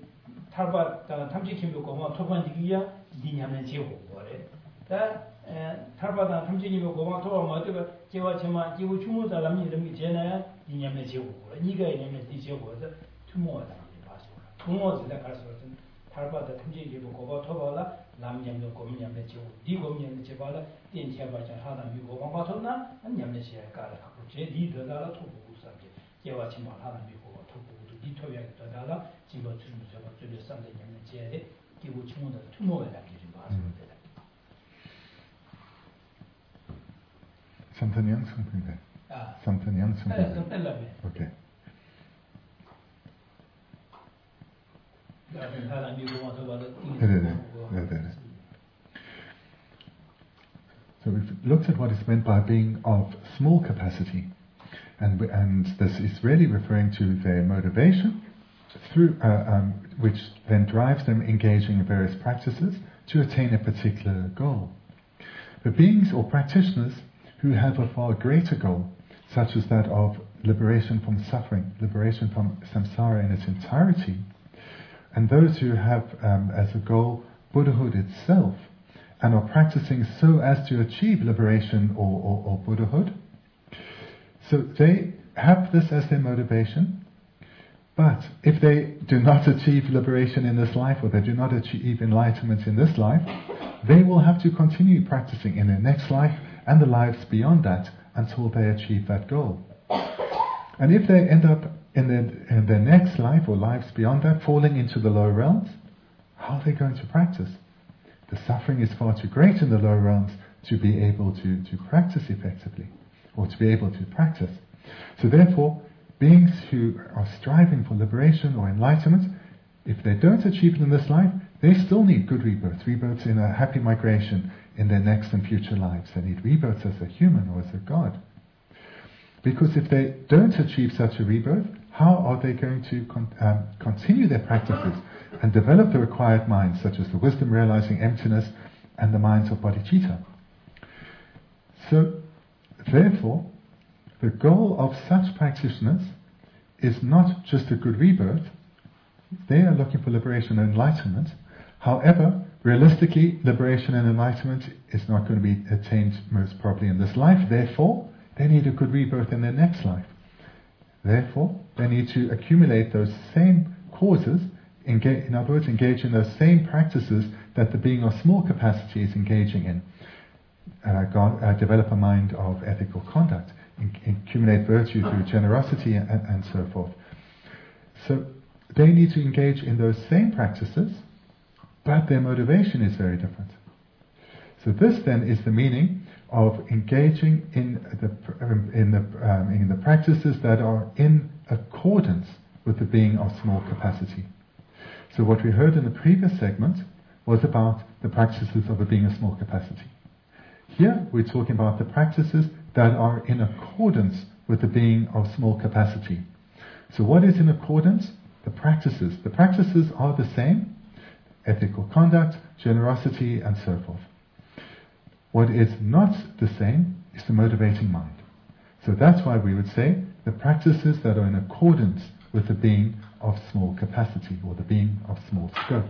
Speaker 2: 타바다 탐지 김도 고마 토반지기야 니 냠는 제고 뭐래 다 타바다 탐지 김도 고마 토바 뭐가 제와 제마 기부 충분히 남기는 게 제나야 니 냠는 제고 뭐래 니가 냠는 니 제고서 투모가 남기는 거 아시고 투모가 갈수 타바다 탐지 김도 고마 토바라 남냠도 고민냠도 지고 니 고민냠도 제발라 땡체바자 하다 미고 왕바토나 안냠네 시에까라 갖고 제디 더다라 토부고 삼게 제와 치마 하다 미고 토부고도 니 토야게 더다라 지고 주무서 저들 삼데 냠네 제데 기부 충분히 투모가 남기지 마세요.
Speaker 1: Samtanyang Sangpinbe.
Speaker 2: 아.
Speaker 1: Samtanyang Sangpinbe.
Speaker 2: Samtanyang.
Speaker 1: Okay. So we've looked at what is meant by being of small capacity, and and this is really referring to their motivation, through uh, um, which then drives them engaging in various practices to attain a particular goal. The beings or practitioners who have a far greater goal, such as that of liberation from suffering, liberation from samsara in its entirety, and those who have um, as a goal Buddhahood itself, and are practicing so as to achieve liberation or, or, or Buddhahood, so they have this as their motivation. But if they do not achieve liberation in this life, or they do not achieve enlightenment in this life, they will have to continue practicing in their next life and the lives beyond that until they achieve that goal. And if they end up in their, in their next life or lives beyond that, falling into the lower realms, how are they going to practice? The suffering is far too great in the lower realms to be able to, to practice effectively, or to be able to practice. So therefore, beings who are striving for liberation or enlightenment, if they don't achieve it in this life, they still need good rebirth, rebirths in a happy migration in their next and future lives. They need rebirth as a human or as a god. Because if they don't achieve such a rebirth, how are they going to con- um, continue their practices and develop the required minds, such as the wisdom realizing emptiness and the minds of bodhicitta? So, therefore, the goal of such practitioners is not just a good rebirth. They are looking for liberation and enlightenment. However, realistically, liberation and enlightenment is not going to be attained most probably in this life. Therefore, they need a good rebirth in their next life. Therefore, they need to accumulate those same causes, engage, in other words, engage in those same practices that the being of small capacity is engaging in. Uh, God, uh, develop a mind of ethical conduct, in, accumulate virtue through generosity and, and so forth. So they need to engage in those same practices, but their motivation is very different. So this then is the meaning of engaging in the in the um, in the practices that are in accordance with the being of small capacity. So what we heard in the previous segment was about the practices of a being of small capacity. Here we're talking about the practices that are in accordance with the being of small capacity. So what is in accordance? The practices. The practices are the same: ethical conduct, generosity, and so forth. What is not the same is the motivating mind. So that's why we would say the practices that are in accordance with the being of small capacity, or the being of small scope.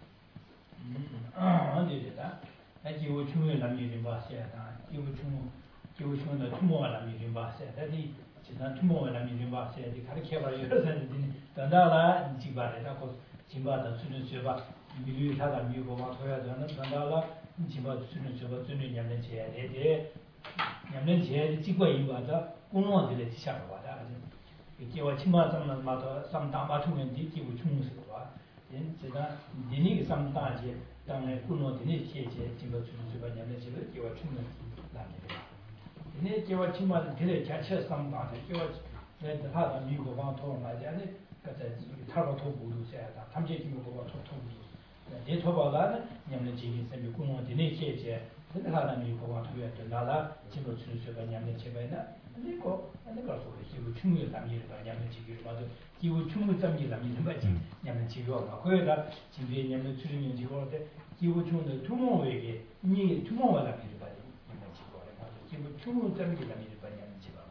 Speaker 2: Jimba Sunu Joba Junu Yamen Jia, Yamen Jia, Jigua Yuada, Uno de Shabada, Giwa Chima, some matter, some Tamatu and Diki, which moves then Dini, some Taji, down at Uno de Nichi, Jimba Sunu Joba Yamen Jia, Giwa Chuma. In Giwa Chima, the catcher, some party, Giwa, the heart of Mugo Van Tor, my daddy, but the Tarbato Bulu said, Tamji Mugo to they talk about that, Yamna Jiggy, and you come on the naked, the Hadan you go on to it, the Nala, Jimbo Chunsu, and Yamna Chibana, and they go, and they go for it. He would chum with Amir by Yamna Jiggy, mother, he would chum with Amir, but Yamna Chigo, Aquila, Jimmy Yamna Chuni, he would chum the two more way, near two more Amir by Yamna Chigo, he would chum with Amir by Yamna Chiba,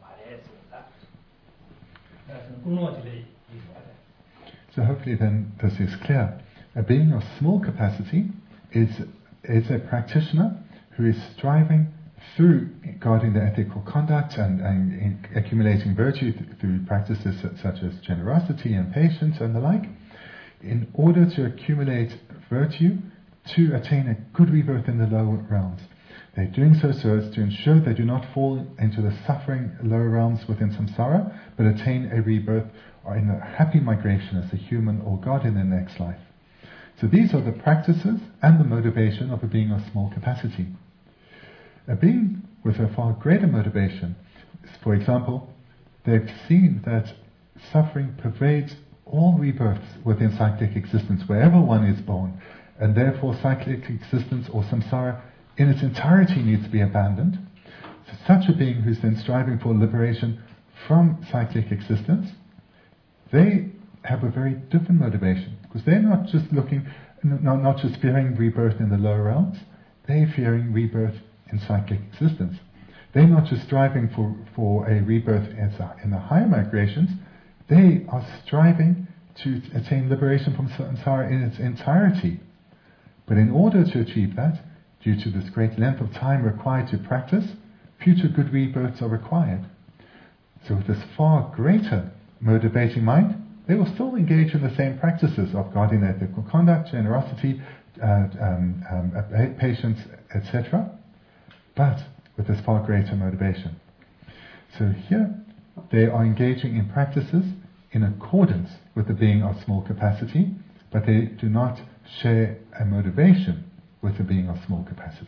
Speaker 2: that's a good delay.
Speaker 1: So hopefully then this is clear. A being of small capacity is is a practitioner who is striving through guarding the ethical conduct and, and in accumulating virtue th- through practices such as generosity and patience and the like, in order to accumulate virtue to attain a good rebirth in the lower realms. They're doing so so as to ensure they do not fall into the suffering lower realms within samsara, but attain a rebirth or in a happy migration as a human or god in their next life. So these are the practices and the motivation of a being of small capacity. A being with a far greater motivation, for example, they've seen that suffering pervades all rebirths within cyclic existence, wherever one is born, and therefore cyclic existence or samsara in its entirety needs to be abandoned. So such a being who's then striving for liberation from cyclic existence, they have a very different motivation, because they're not just looking, not, not just fearing rebirth in the lower realms, they're fearing rebirth in cyclic existence. They're not just striving for, for a rebirth in the higher migrations, they are striving to attain liberation from samsara in its entirety. But in order to achieve that, due to this great length of time required to practice, future good rebirths are required. So with this far greater motivating mind, they will still engage in the same practices of guarding ethical conduct, generosity, uh, um, um, patience, et cetera, but with this far greater motivation. So here, they are engaging in practices in accordance with the being of small capacity, but they do not share a motivation with the being of small capacity.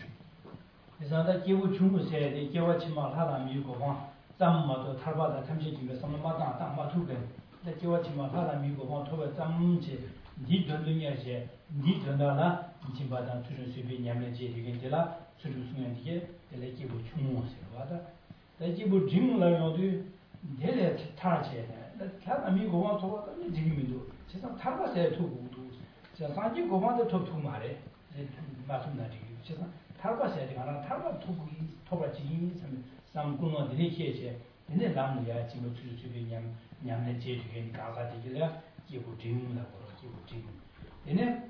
Speaker 2: 내 지와치마 하라미고 원토가 짬지 니 돈dunyaje 니 돈다라 이진바단 투준 수비 냠내지 되게라 수루수면디게 델레기부 충무세요 와다 대기부 징라요도 데레 타체네 하라미고 원토가 지금이도 세상 타바세 투고도 자 산지 고마도 톱투 말에 말씀나지 세상 타바세 되가나 타바 투기 토바지 삼군어 데리케제 근데 남이야 지금 수수비 냠 냠내지 되게 가가 되게라 기부 징라고 얘네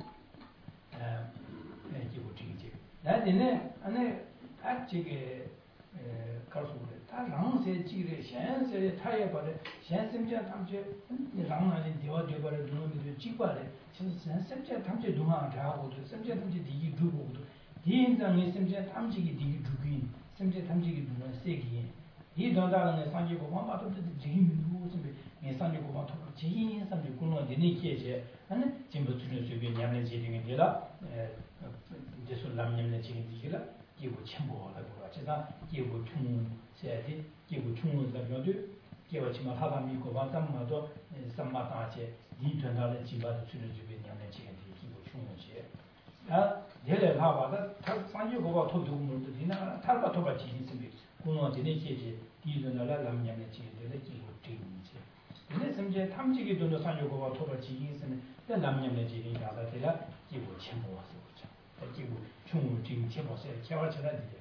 Speaker 2: 에 기부 징지 나한테는 안에 악지게 가르쳐보래 다 랑세 지레 셴세 타에 버래 셴심자 탐제 랑나리 디와 디바를 누는데 지과래 진짜 셴심자 탐제 누나 자하고도 셴심자 탐제 디기 두고도 디인장이 셴심자 탐지기 디기 두기 셴심자 탐지기 누나 세기 이 donda는 상지고 마마도 지금도 좀 예산이고 막 지인 삼지 군노 되니케제 아니 진부 주는 수비 냠내 지딩이 되라 에 제술 남냠내 지딩이 되라 기부 첨부하라고 제가 기부 충 세야지 기부 충을 잡혀도 기부 치마 하바미고 와담마도 삼마다제 이 donda는 지바도 주는 수비 냠내 지딩이 기부 충무지 아 얘를 하바다 상지고 봐 토두물도 되나 탈바 토바 지인 수비 군노 되니케제 이 donda라 남냠내 지딩이 기부 ting지 근데 심지어 탐지기 돈도 산요고가 토벌 지기스는 때 남녀의 지기 가다들라 기부 첨부 와서 그렇죠. 기부 충무 징 첨부세 개화처럼 이제.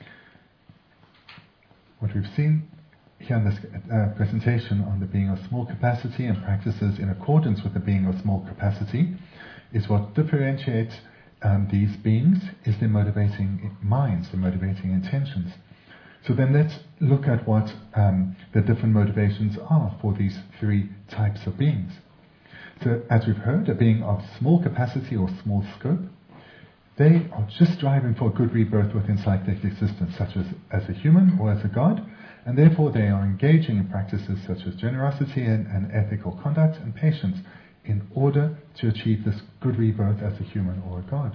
Speaker 1: What we've seen here in this uh, presentation on the being of small capacity and practices in accordance with the being of small capacity is what differentiates um, these beings is their motivating minds, their motivating intentions. So then let's look at what um, the different motivations are for these three types of beings. So as we've heard, a being of small capacity or small scope, they are just striving for a good rebirth within cyclic existence, such as as a human or as a god, and therefore they are engaging in practices such as generosity and, and ethical conduct and patience in order to achieve this good rebirth as a human or a god.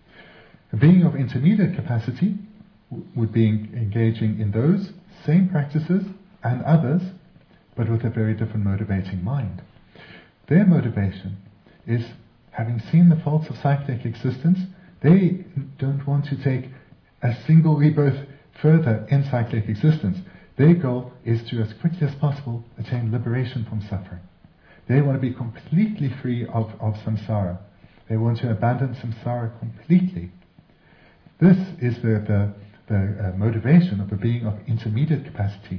Speaker 1: A being of intermediate capacity would be engaging in those same practices and others, but with a very different motivating mind. Their motivation is, having seen the faults of cyclic existence, they don't want to take a single rebirth further in cyclic existence. Their goal is to, as quickly as possible, attain liberation from suffering. They want to be completely free of, of samsara. They want to abandon samsara completely. This is the, the the uh, motivation of a being of intermediate capacity.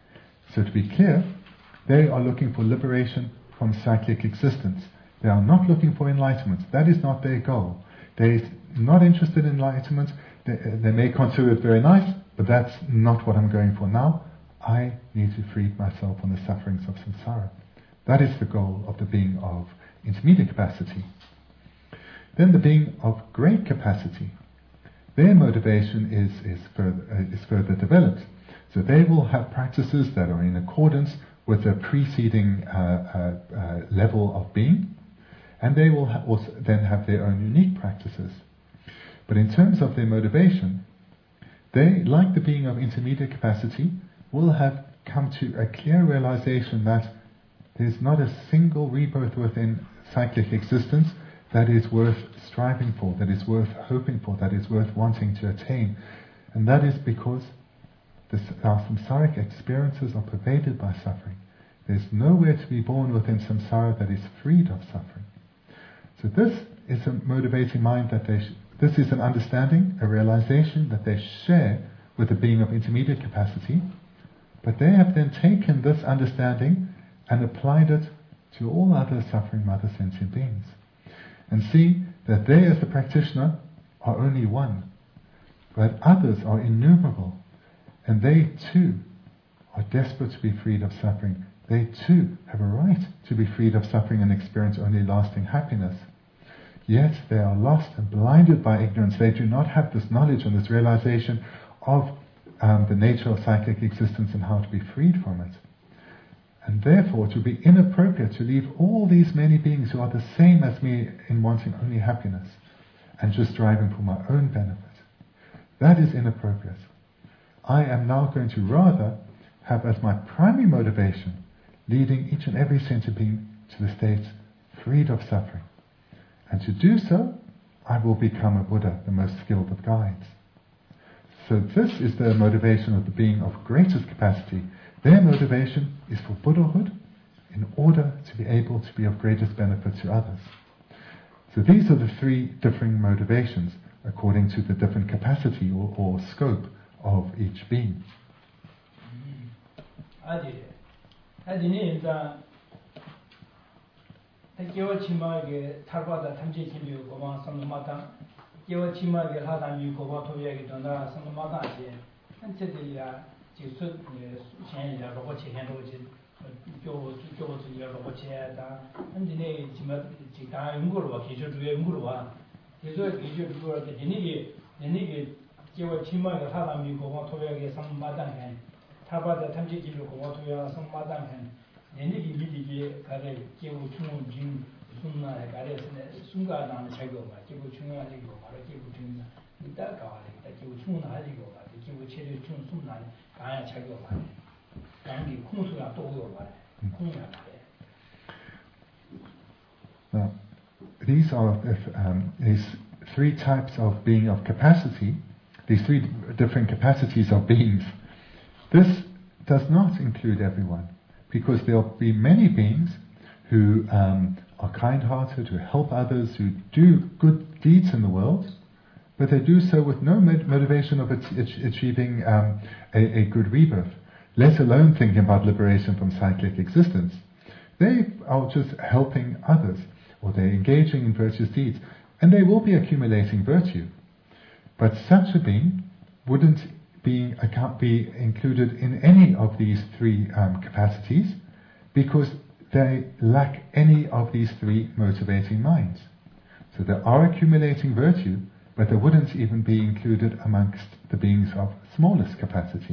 Speaker 1: So to be clear, they are looking for liberation from cyclic existence. They are not looking for enlightenment. That is not their goal. They're not interested in enlightenment. They, uh, they may consider it very nice, but that's not what I'm going for now. I need to free myself from the sufferings of samsara. That is the goal of the being of intermediate capacity. Then the being of great capacity. Their motivation is, is, further, uh, is further developed. So they will have practices that are in accordance with the preceding uh, uh, uh, level of being, and they will ha- also then have their own unique practices. But in terms of their motivation, they, like the being of intermediate capacity, will have come to a clear realization that there's not a single rebirth within cyclic existence that is worth striving for, that is worth hoping for, that is worth wanting to attain. And that is because this, our samsaric experiences are pervaded by suffering. There's nowhere to be born within samsara that is freed of suffering. So this is a motivating mind that they, sh- this is an understanding, a realization that they share with the being of intermediate capacity, but they have then taken this understanding and applied it to all other suffering mother sentient beings. And see that they as the practitioner are only one, but others are innumerable, and they too are desperate to be freed of suffering. They too have a right to be freed of suffering and experience only lasting happiness. Yet they are lost and blinded by ignorance. They do not have this knowledge and this realization of um, the nature of cyclic existence and how to be freed from it. And therefore, it would be inappropriate to leave all these many beings who are the same as me in wanting only happiness and just striving for my own benefit. That is inappropriate. I am now going to rather have as my primary motivation leading each and every sentient being to the state freed of suffering. And to do so, I will become a Buddha, the most skilled of guides. So this is the motivation of the being of greatest capacity. Their motivation is for Buddhahood in order to be able to be of greatest benefit to others. So these are the three differing motivations according to the different capacity or, or scope of each being. Now, these are um, these three types of being of capacity, these three different capacities of beings. This does not include everyone, because there will be many beings who um, are kind-hearted, who help others, who do good deeds in the world, but they do so with no motivation of achieving um, a, a good rebirth, let alone thinking about liberation from cyclic existence. They are just helping others, or they're engaging in virtuous deeds, and they will be accumulating virtue. But such a being wouldn't be, account, be included in any of these three um, capacities, because they lack any of these three motivating minds. So they are accumulating virtue, but they wouldn't even be included amongst the beings of smallest capacity.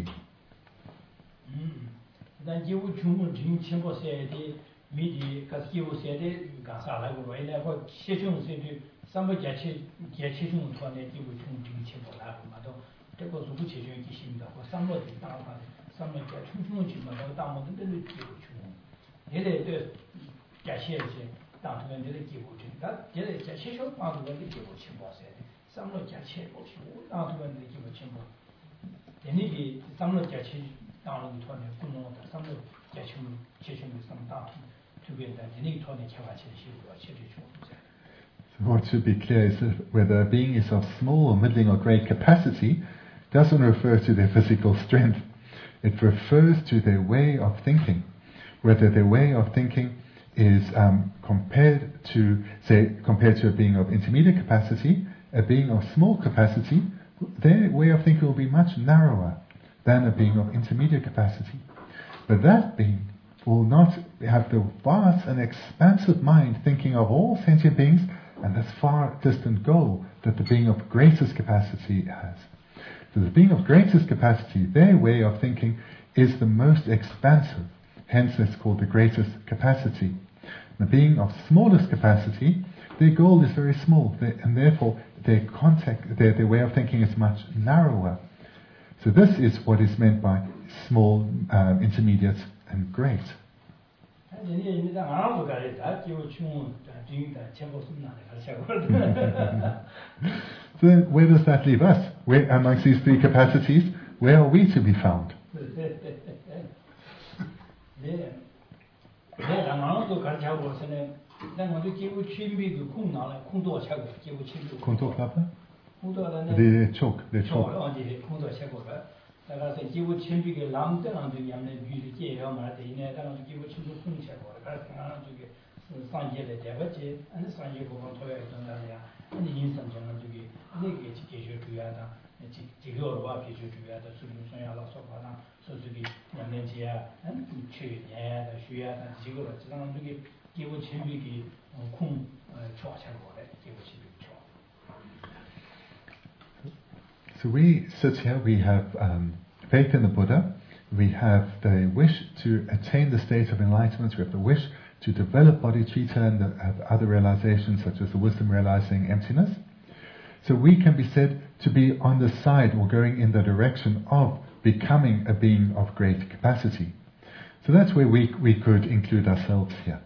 Speaker 1: So what should be clear is that whether a being is of small or middling or great capacity doesn't refer to their physical strength. It refers to their way of thinking. Whether their way of thinking is um, compared to, say, compared to a being of intermediate capacity, a being of small capacity, their way of thinking will be much narrower than a being of intermediate capacity. But that being will not have the vast and expansive mind thinking of all sentient beings and this far distant goal that the being of greatest capacity has. So the being of greatest capacity, their way of thinking is the most expansive, hence it's called the greatest capacity. The being of smallest capacity, their goal is very small, they, and therefore their contact, their, their way of thinking is much narrower. So this is what is meant by small, um, intermediate, and great. So then where does that leave us? Where, amongst these three capacities, where are we to be found? Kunto klappa? The chalk, the chalk. So we sit here, we have um, faith in the Buddha, we have the wish to attain the state of enlightenment, we have the wish to develop bodhicitta and the, have other realizations such as the wisdom realizing emptiness. So we can be said to be on the side or going in the direction of becoming a being of great capacity. So that's where we we could include ourselves here.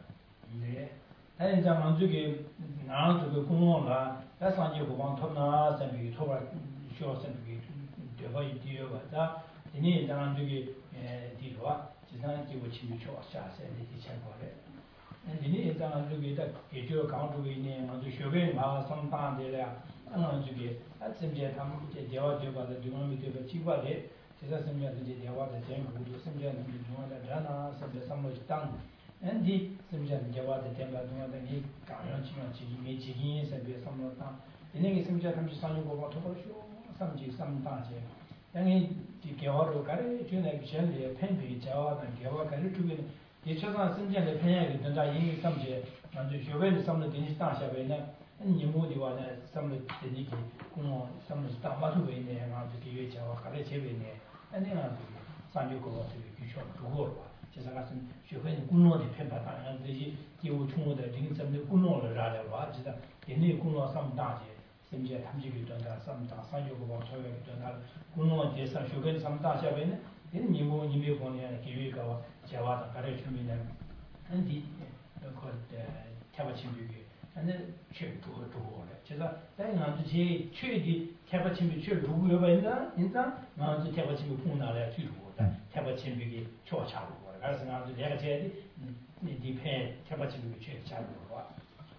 Speaker 2: And the Simjan Java, the Temba, the Ganchi, Chigi, and be some of them. The name is Simjan, some you go to some G, some Tanji. And the Gavaro Gare, Junak Jelly, Penby, Java, and Gava Gare to win. The children Simjan, the Pen, and I some J, and the Joven, some of the Nistasha, and you move the one, some of the Niki, some of the Stamatu in there, and the Kiwi Java, Gare in there, and then San you go to the future to work. 就是讲是学会工作的偏把当然这些业务充的人生的工作了啥的话，就是人类工作上大些，甚至他们就给端到上大上学个往出来端到工作的上学跟上大下边呢，人你们你们方面给予个讲话的，刚才全面的问题，包括呃贴不清楚的，反正全都都好了，就是在俺这些确的贴不清楚确如果问的，人家俺这贴不清楚碰到了最多的，贴不清楚的确差不多。 而是讲是两个阶的，你你配贴不清楚去加入的话。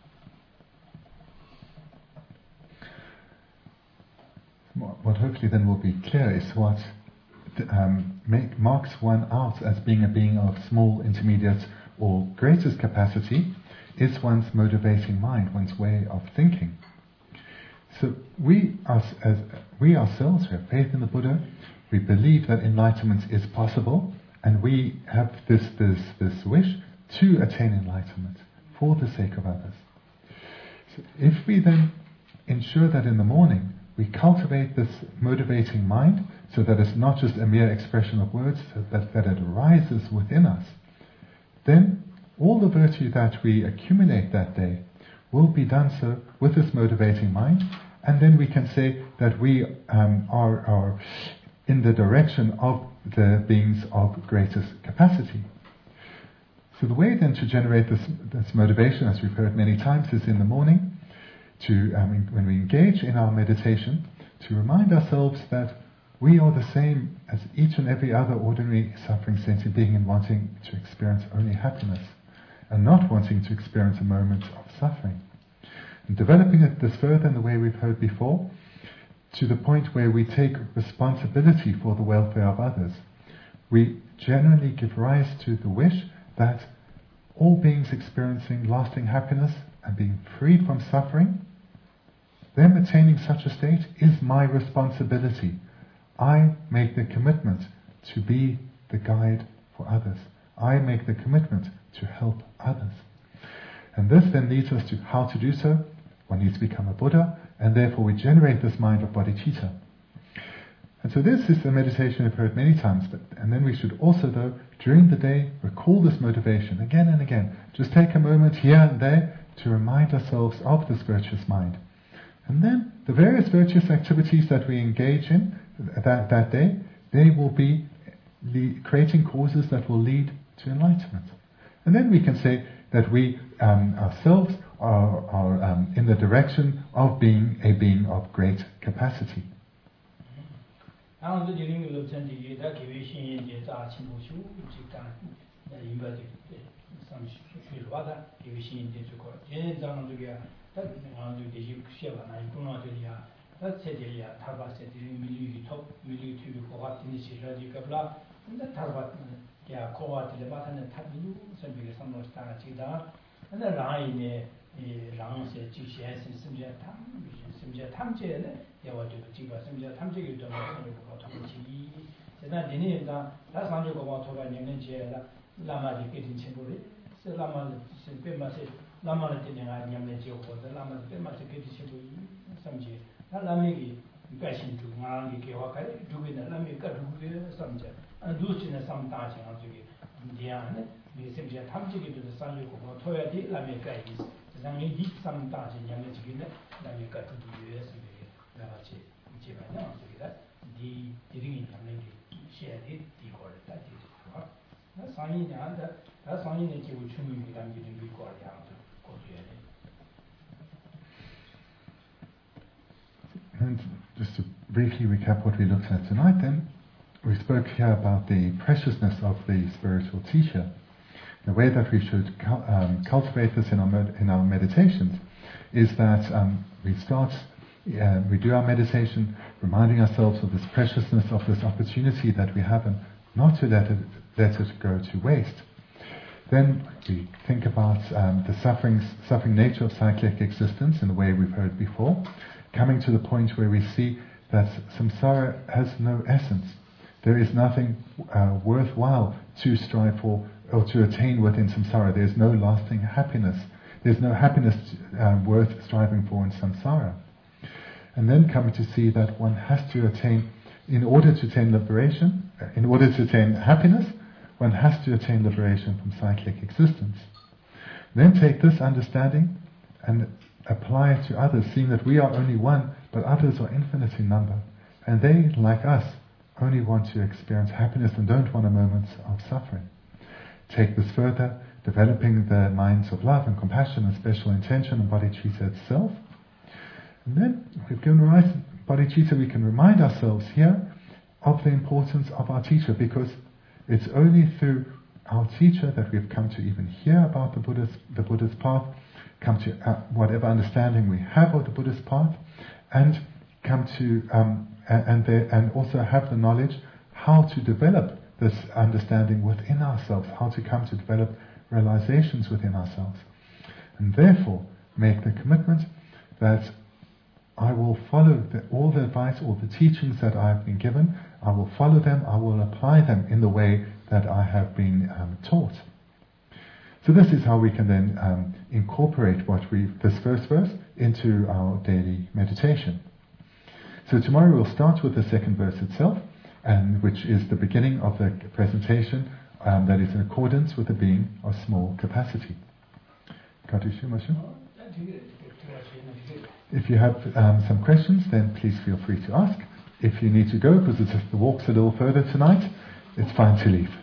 Speaker 1: What hopefully then will be clear is what um, make, marks one out as being a being of small, intermediate, or greatest capacity is one's motivating mind, one's way of thinking. So we, us, as we ourselves, we have faith in the Buddha. We believe that enlightenment is possible. And we have this, this, this wish to attain enlightenment for the sake of others. So if we then ensure that in the morning we cultivate this motivating mind so that it's not just a mere expression of words, so that, that it arises within us, then all the virtue that we accumulate that day will be done so with this motivating mind, and then we can say that we um, are, are in the direction of the beings of greatest capacity. So the way then to generate this, this motivation, as we've heard many times, is in the morning, to um, when we engage in our meditation, to remind ourselves that we are the same as each and every other ordinary suffering sentient being in wanting to experience only happiness, and not wanting to experience a moment of suffering. And developing it this further in the way we've heard before, to the point where we take responsibility for the welfare of others. We generally give rise to the wish that all beings experiencing lasting happiness and being freed from suffering, them attaining such a state is my responsibility. I make the commitment to be the guide for others. I make the commitment to help others. And this then leads us to how to do so. One needs to become a Buddha, and therefore we generate this mind of bodhicitta. And so this is the meditation we've heard many times, but, and then we should also, though, during the day, recall this motivation again and again. Just take a moment here and there to remind ourselves of this virtuous mind. And then the various virtuous activities that we engage in that, that day, they will be le- creating causes that will lead to enlightenment. And then we can say that we um, ourselves are, are um, in the direction of being a being of great capacity. And just to briefly recap what we looked at tonight then, we spoke here about the preciousness of the spiritual teacher. The way that we should cu- um, cultivate this in our, med- in our meditations is that um, we start, uh, we do our meditation reminding ourselves of this preciousness of this opportunity that we have and not to let it, let it go to waste. Then we think about um, the suffering, suffering nature of cyclic existence in the way we've heard before, coming to the point where we see that samsara has no essence. There is nothing uh, worthwhile to strive for or to attain within samsara. There is no lasting happiness. There's no happiness uh, worth striving for in samsara. And then coming to see that one has to attain, in order to attain liberation, in order to attain happiness, one has to attain liberation from cyclic existence. Then take this understanding and apply it to others, seeing that we are only one, but others are infinite in number. And they, like us, only want to experience happiness and don't want a moment of suffering. Take this further, developing the minds of love and compassion and special intention and bodhicitta itself. And then, if we've given right bodhicitta, we can remind ourselves here of the importance of our teacher, because it's only through our teacher that we've come to even hear about the Buddha's, the Buddha's path, come to uh, whatever understanding we have of the Buddha's path, and come to um, and there, and also have the knowledge how to develop this understanding within ourselves, how to come to develop realizations within ourselves, and therefore make the commitment that I will follow the, all the advice, all the teachings that I have been given. I will follow them. I will apply them in the way that I have been um, taught. So this is how we can then um, incorporate what we this first verse into our daily meditation. So tomorrow we'll start with the second verse itself, and which is the beginning of the presentation um, that is in accordance with the being of small capacity. If you have um, some questions, then please feel free to ask. If you need to go because it's, the walk's a little further tonight, it's fine to leave.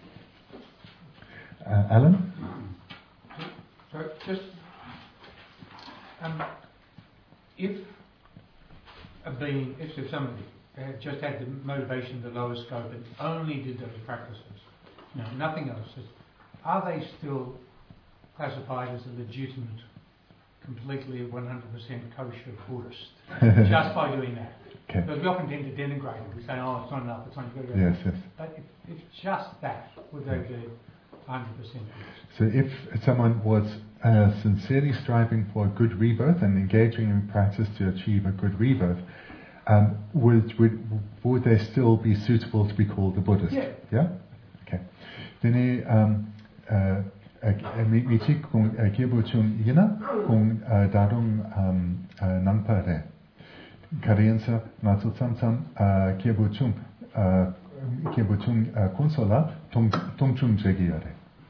Speaker 1: Uh, Alan?
Speaker 3: So just um, if a being, if there's somebody had just had the motivation, the lower scope, and only did those practices, you know, nothing else, are they still classified as a legitimate, completely one hundred percent kosher Buddhist just by doing that?
Speaker 1: Okay.
Speaker 3: Because we often tend to denigrate it. We say, oh, it's not enough, it's not good.
Speaker 1: Yes, yes.
Speaker 3: But if it's just that, would they be one hundred percent Buddhist?
Speaker 1: So if someone was uh, sincerely striving for a good rebirth and engaging in practice to achieve a good rebirth, um, would, would would they still be suitable to be called a Buddhist?
Speaker 3: Yeah.
Speaker 1: Yeah? Okay. Then um uh mi chi kung kibu chung yina kung darung um nampa re. Kariensa natsu tsam tsam kibu chung kibu chung konsola tong tong chung jegiyare.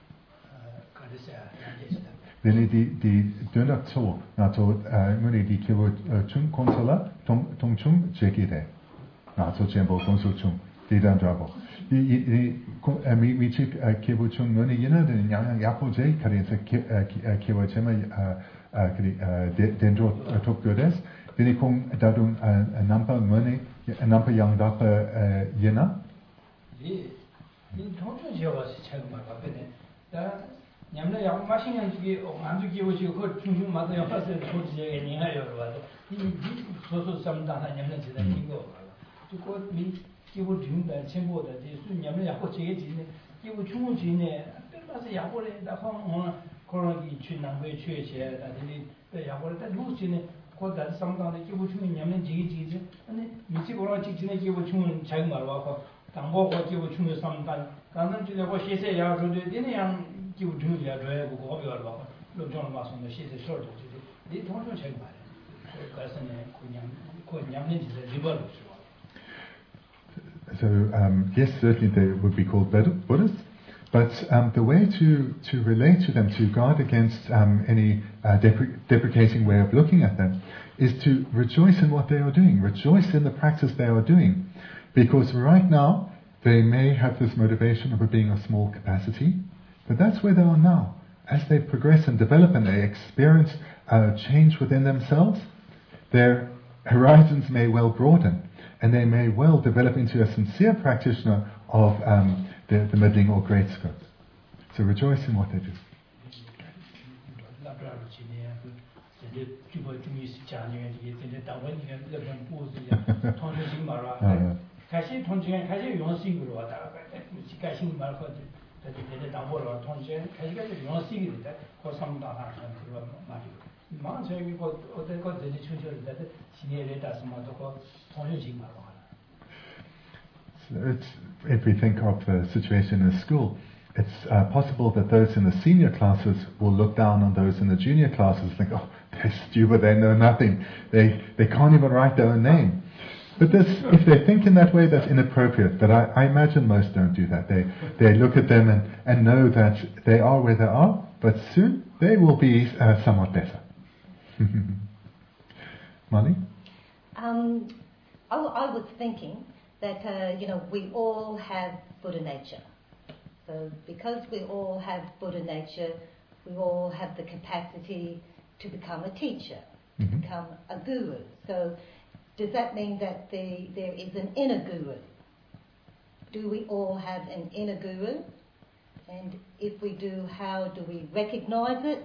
Speaker 1: Then the the dönak so nato muni di kibu chung konsola tong tong chung jegire. Nato jembo konso chung di dan drabo. Di di mi mi chi kibu chung muni yina de nyang yapo je kariensa kibu chema kri dendro tokyodes. Then kung dadung nampa muni nampa yang dapa yina.
Speaker 2: 이 통통 지어서 책 말아 근데 나 냠나 양 마시는 주기 안 주기 오지 그 중중 맞아 옆에서 조지에 니가요 봐도 이 소소 삼다나 냠나 지다 이거 봐라 그거 미 기부 중단 첨부다 이 냠나 약고 제게 지네 기부 중은 지네 빼서 약고래 나 어, 그러기 취남에 취해체 다들이 약고래 다 누지네 거다 삼다나 기부 중은 냠나 지게 지지 아니 미치 거라 지네 기부 중은 잘 말아 당보고 기부 중에 삼단 가는 줄에 뭐 시세 야주도 되는 기부 중에 야줘야 그거 어디가 봐. 로정 마선의 시세 쇼도 되지. 이 통통 책 말이야. 그래서네 그냥 그냥 이제 리버를 줘.
Speaker 1: So um, yes, certainly they would be called Buddhists, but um, the way to, to relate to them, to guard against um, any uh, depre- deprecating way of looking at them, is to rejoice in what they are doing, rejoice in the practice they are doing. Because right now, They may have this motivation of it being of small capacity, but that's where they are now. As they progress and develop and they experience uh, change within themselves, their horizons may well broaden, and they may well develop into a sincere practitioner of um, the, the middling or great scope. So rejoice in what they do. So it's, if we think of the situation in a school, it's uh, possible that those in the senior classes will look down on those in the junior classes and think, oh, they're stupid, they know nothing, they they can't even write their own name. But this, if they think in that way, that's inappropriate. But I, I imagine most don't do that. They they look at them and, and know that they are where they are, but soon they will be uh, somewhat better. Molly?
Speaker 4: Um, I, I was thinking that, uh, you know, we all have Buddha nature. So because we all have Buddha nature, we all have the capacity to become a teacher, to
Speaker 1: Mm-hmm.
Speaker 4: become a guru. So does that mean that the, there is an inner guru? Do we all have an inner guru? And if we do, how do we recognize it?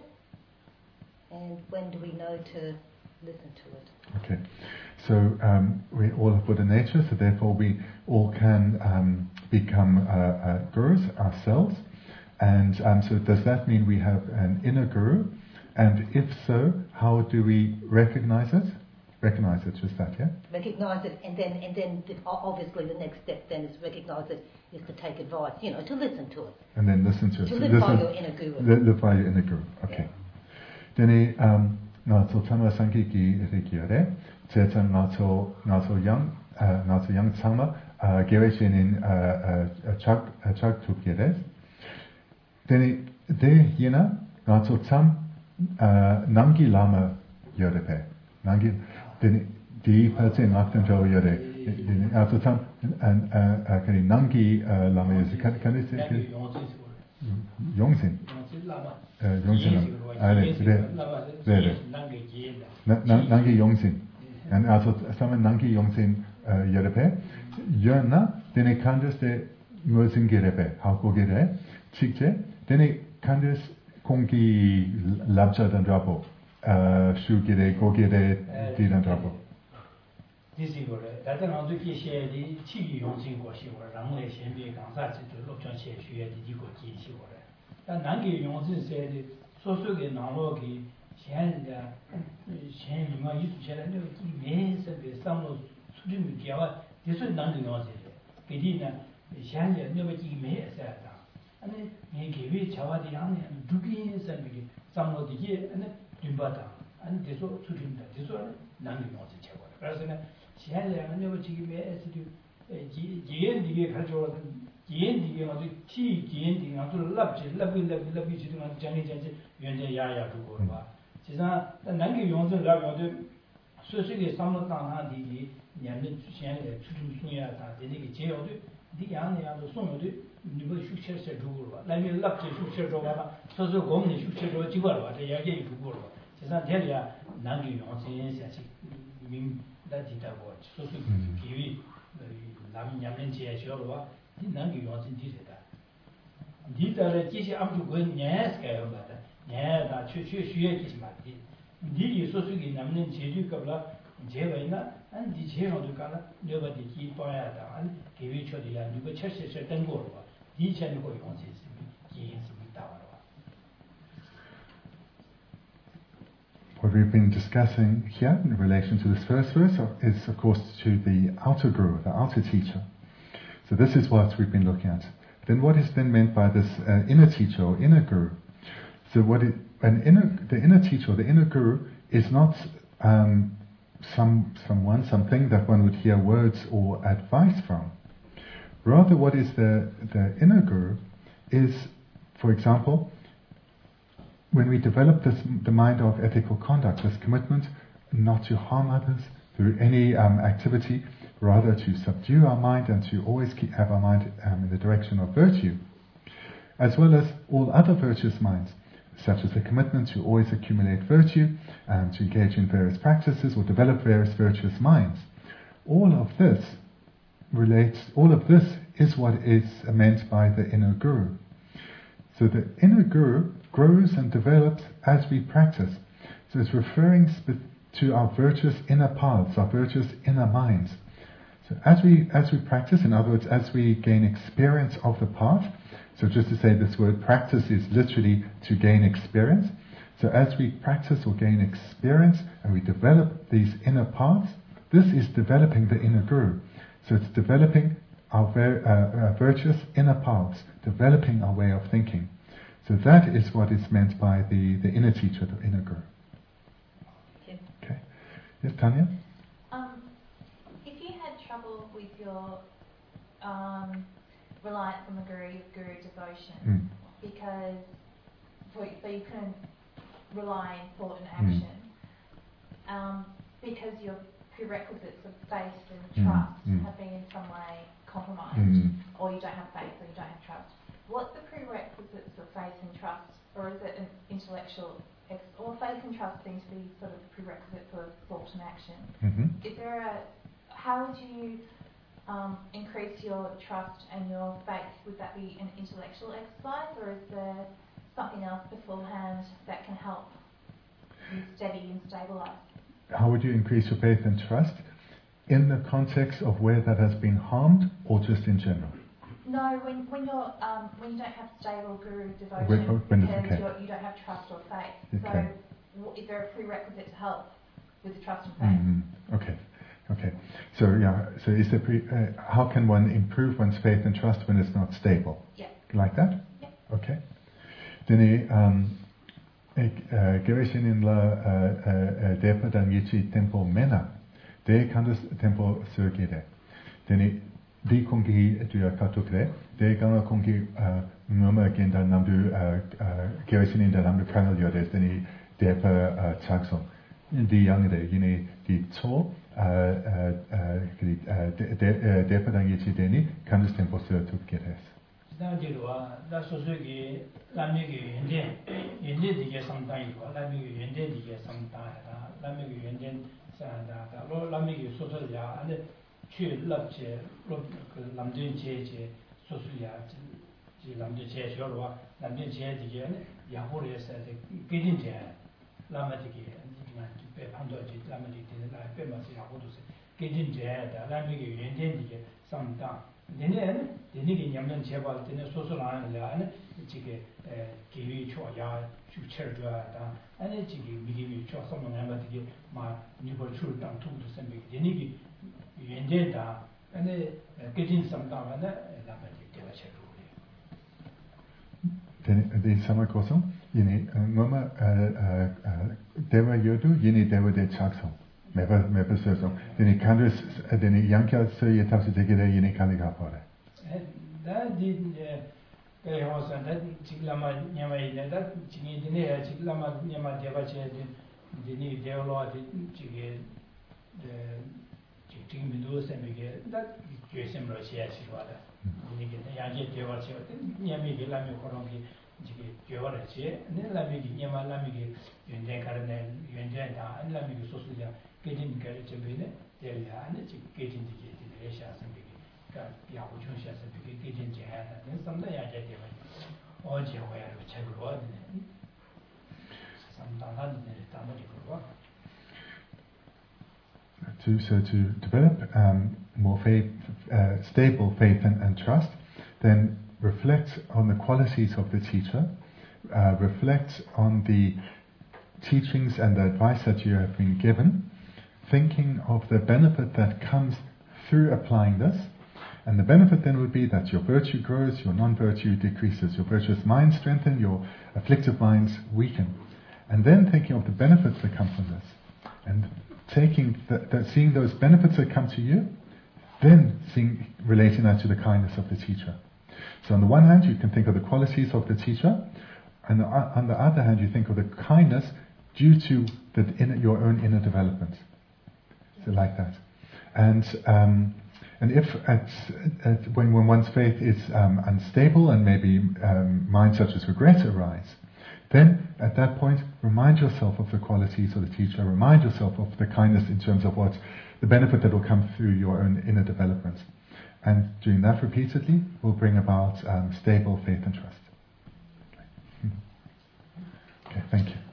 Speaker 4: And when do we know to listen to it?
Speaker 1: Okay, so um, we all have Buddha nature, so therefore we all can um, become uh, uh, gurus ourselves. And um, so does that mean we have an inner guru? And if so, how do we recognize it? Recognize it, just that, yeah?
Speaker 4: Recognize it, and then and then the, obviously the next step then is recognize it, is to take advice, you know, to listen to it.
Speaker 1: And then listen to it.
Speaker 4: To
Speaker 1: So
Speaker 4: live
Speaker 1: listen,
Speaker 4: by your inner guru.
Speaker 1: li- live by your inner guru, okay. Then um, ngā tō tama sanki ki riki are, tētā ngā tō ngā tō young, uh, ngā tō young tama, uh, gewe shenin chak chak tuki are. Then de yena ngā tō tam uh, nangi lama yore pe. Nangi, then di pate ngāktan tō yore. Ngā tō tam kani nangi lama yore. Kan kan is it? Yongsin. Yongsin. Ale, re, re, re. Nangi Yongsin. And also some Nangi Yongsin Yerepe. Yona, then it can just a Mozin Gerepe, how go get it, Chikche, then it can just Kongi Labja dan Drapo, Shu Gere, Go Gere, Didan Drapo.
Speaker 2: This is what that and also he shared the Chi Yongsin was she were Rang Lei Shen Bi Gang Sa to look on Xie Xue the Digo Ji Xi were. And Nangi Yongsin said, so so get Nalogi, Shen Shen Yuma used to share no means and the some of Sudin Giava, this is Nangi Yongsin. Gedina, Shen never give me a sad. And then he gave it Chavadi and Dugins and some of the year and Dumbata. And this was Sudin, this one Nangi Yongsin. President, she had never give me as to Jen, the culture, Jen, the tea, Jen, the love, love, love, love, Jenny, Jenny, Yaya to go. She's not the Nangi Yonson, love, so she is some of the Yamin, Shan, Suya, the Niki Jail, the young, the son of the new success to go. Let me love to success over, so so go, success over Chihuahua, the Yagi to go. She's not tell ya Nangi Yonson. That did that watch. So to give Lam Yamin Chia Shorwa, did not give us in that. Did the Jishi up to go Yes, Gayobata, yeah, that Chu Chu is Mati. Did you so to get Namin Jeju Kabla, Jevena, and the chair of the color, nobody keep Poyata, and give each other and you go church a certain Gorba. Each and go consist in Tower.
Speaker 1: What we've been discussing here in relation to this first verse is, of course, to the outer guru, the outer teacher. So this is what we've been looking at. Then what is then meant by this uh, inner teacher or inner guru? So what it, an inner, the inner teacher or the inner guru is not um, some someone, something that one would hear words or advice from. Rather, what is the, the inner guru is, for example, when we develop this, the mind of ethical conduct, this commitment not to harm others through any um, activity, rather to subdue our mind and to always keep, have our mind um, in the direction of virtue, as well as all other virtuous minds, such as a commitment to always accumulate virtue, and to engage in various practices or develop various virtuous minds. All of this relates, all of this is what is meant by the inner guru. So the inner guru grows and develops as we practice. So it's referring spe- to our virtuous inner paths, our virtuous inner minds. So as we as we practice, in other words, as we gain experience of the path, so just to say this word practice is literally to gain experience. So as we practice or gain experience and we develop these inner paths, this is developing the inner guru. So it's developing our ver- uh, uh, virtuous inner paths, developing our way of thinking. So that is what is meant by the, the inner teacher, the inner guru.
Speaker 4: Yes.
Speaker 1: Okay. Yes, Tanya?
Speaker 5: Um, if you had trouble with your um, reliance on the guru, guru devotion,
Speaker 1: Mm.
Speaker 5: because for, so you couldn't rely in thought and action,
Speaker 1: Mm.
Speaker 5: um, because your prerequisites of faith
Speaker 1: Mm,
Speaker 5: and trust
Speaker 1: mm.
Speaker 5: have been in some way compromised,
Speaker 1: Mm.
Speaker 5: or you don't have faith or you don't have trust. What's the prerequisites of faith and trust, or is it an intellectual? Ex- or faith and trust seem to be sort of the prerequisite for thought and action.
Speaker 1: Mm-hmm.
Speaker 5: Is there a? How would you um, increase your trust and your faith? Would that be an intellectual exercise, or is there something else beforehand that can help you steady and stabilise?
Speaker 1: How would you increase your faith and trust? In the context of where that has been harmed, or just in general?
Speaker 5: No, when when you're um, when you don't have stable guru devotion,
Speaker 1: When- when it's
Speaker 5: because
Speaker 1: okay.
Speaker 5: you're, you don't have trust or faith.
Speaker 1: Okay.
Speaker 5: So, w- is there a prerequisite to help with the trust and faith?
Speaker 1: Mm-hmm. Okay, okay. So yeah, so is there pre- uh, how can one improve one's faith and trust when it's not stable?
Speaker 5: Yeah.
Speaker 1: Like that?
Speaker 5: Yeah.
Speaker 1: Okay. Then um, ik geweest in la depa dan yichi tempo mena, de kan dus tempo surgide. Then di kongi du katukre, de kan kongi mama genda namdu geweest in da namdu kanal yodes, then depa chakson. Di yangde yini di to depa dan yichi deni kan dus tempo surgide.
Speaker 2: 지난주로와 나 소소기 라미기 연전 연전 되게 상당히고 라미기 연전 되게 상당하다 라미기 연전 상당하다 로 라미기 소소야 안에 취럽제 로그 남전 제제 소소야 지 남전 제셔로와 남전 제지게 야호르에서 개진제 라마디기 배 판도지 라마디기 나 배마서 야호르스 개진제다 라미기 연전 되게 상당 내년 내년이 냠냠 제발 되는 소소라는 안 지게 기위 초야 주체르다 아니 지게 미리미 초성만 하면되게 막 니버 출당 통도 선배 내년이 연제다 아니 깨진 상담하는 라마디 되가 체로리
Speaker 1: the summer koso yini mama deva yodu yini deva de chakso meva meva so yini kandris yini yankya so yetapse degede yini kandiga pore
Speaker 2: da di ke hosan da chiglama nyama ile da chini dine chiglama nyama deva che dini deolo di chige de ching midu semige da jesem ro che chi wala dini ke ya je deva che nyami ge lami korongi chige gyora che ne lami ge nyama lami ge yenden karne yenden da lami ge sosuja gedin kare che bene delia ane chi gedin di ge de sha semige
Speaker 1: To, so to develop um, more faith, uh, stable faith and, and trust, then reflect on the qualities of the teacher, uh, reflect on the teachings and the advice that you have been given, thinking of the benefit that comes through applying this. And the benefit then would be that your virtue grows, your non-virtue decreases, your virtuous mind strengthens, your afflictive minds weaken. And then thinking of the benefits that come from this. And taking that, that seeing those benefits that come to you, then seeing, relating that to the kindness of the teacher. So on the one hand, you can think of the qualities of the teacher, and the, on the other hand, you think of the kindness due to the inner, your own inner development. So like that. And um, and if at, at when, when one's faith is um, unstable and maybe um, minds such as regret arise, then at that point remind yourself of the qualities of the teacher, remind yourself of the kindness in terms of what the benefit that will come through your own inner development. And doing that repeatedly will bring about um, stable faith and trust. Okay, thank you.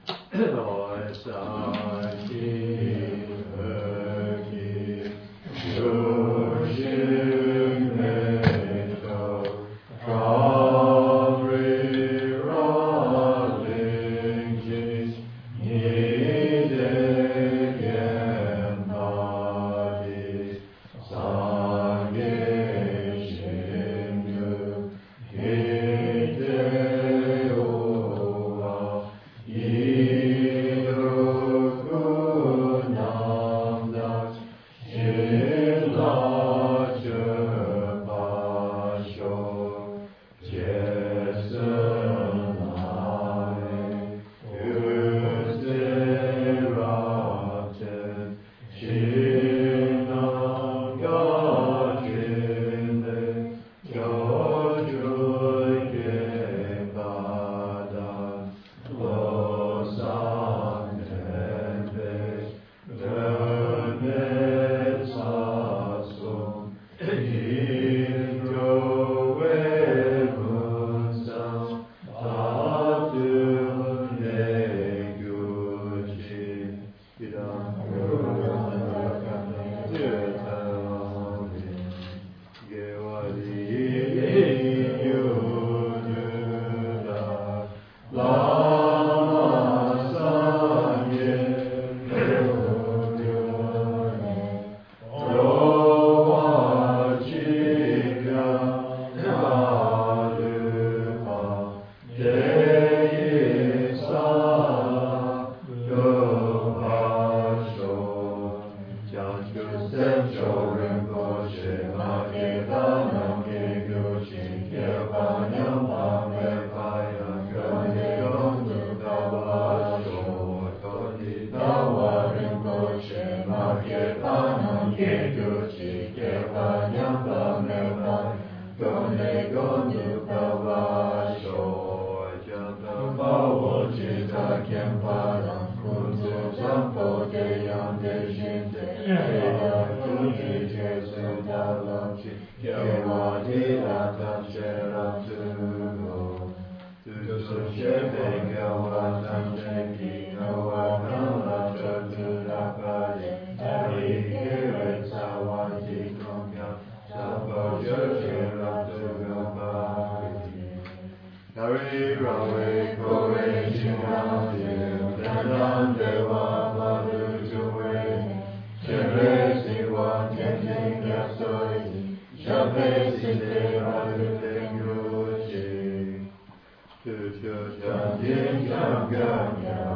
Speaker 6: Yeah.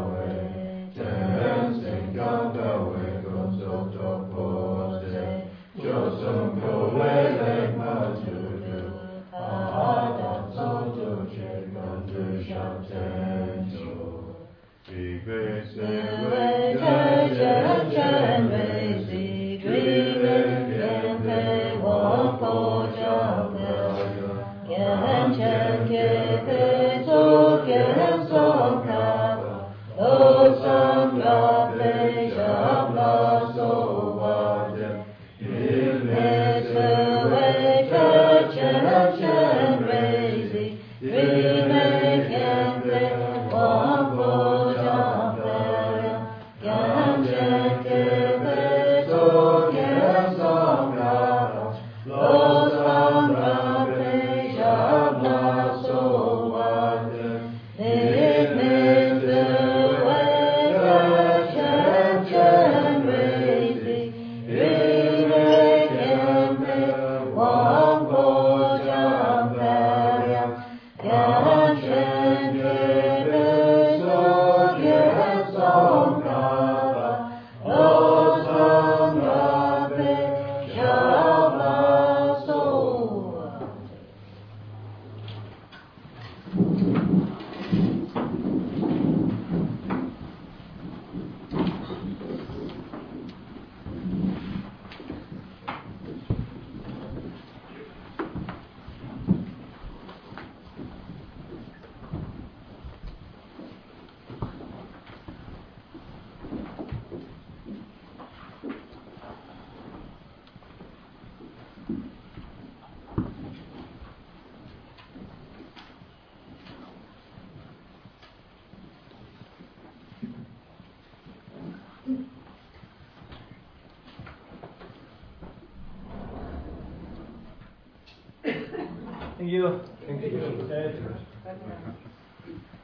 Speaker 2: Thank you.
Speaker 3: Thank you.
Speaker 2: Thank you.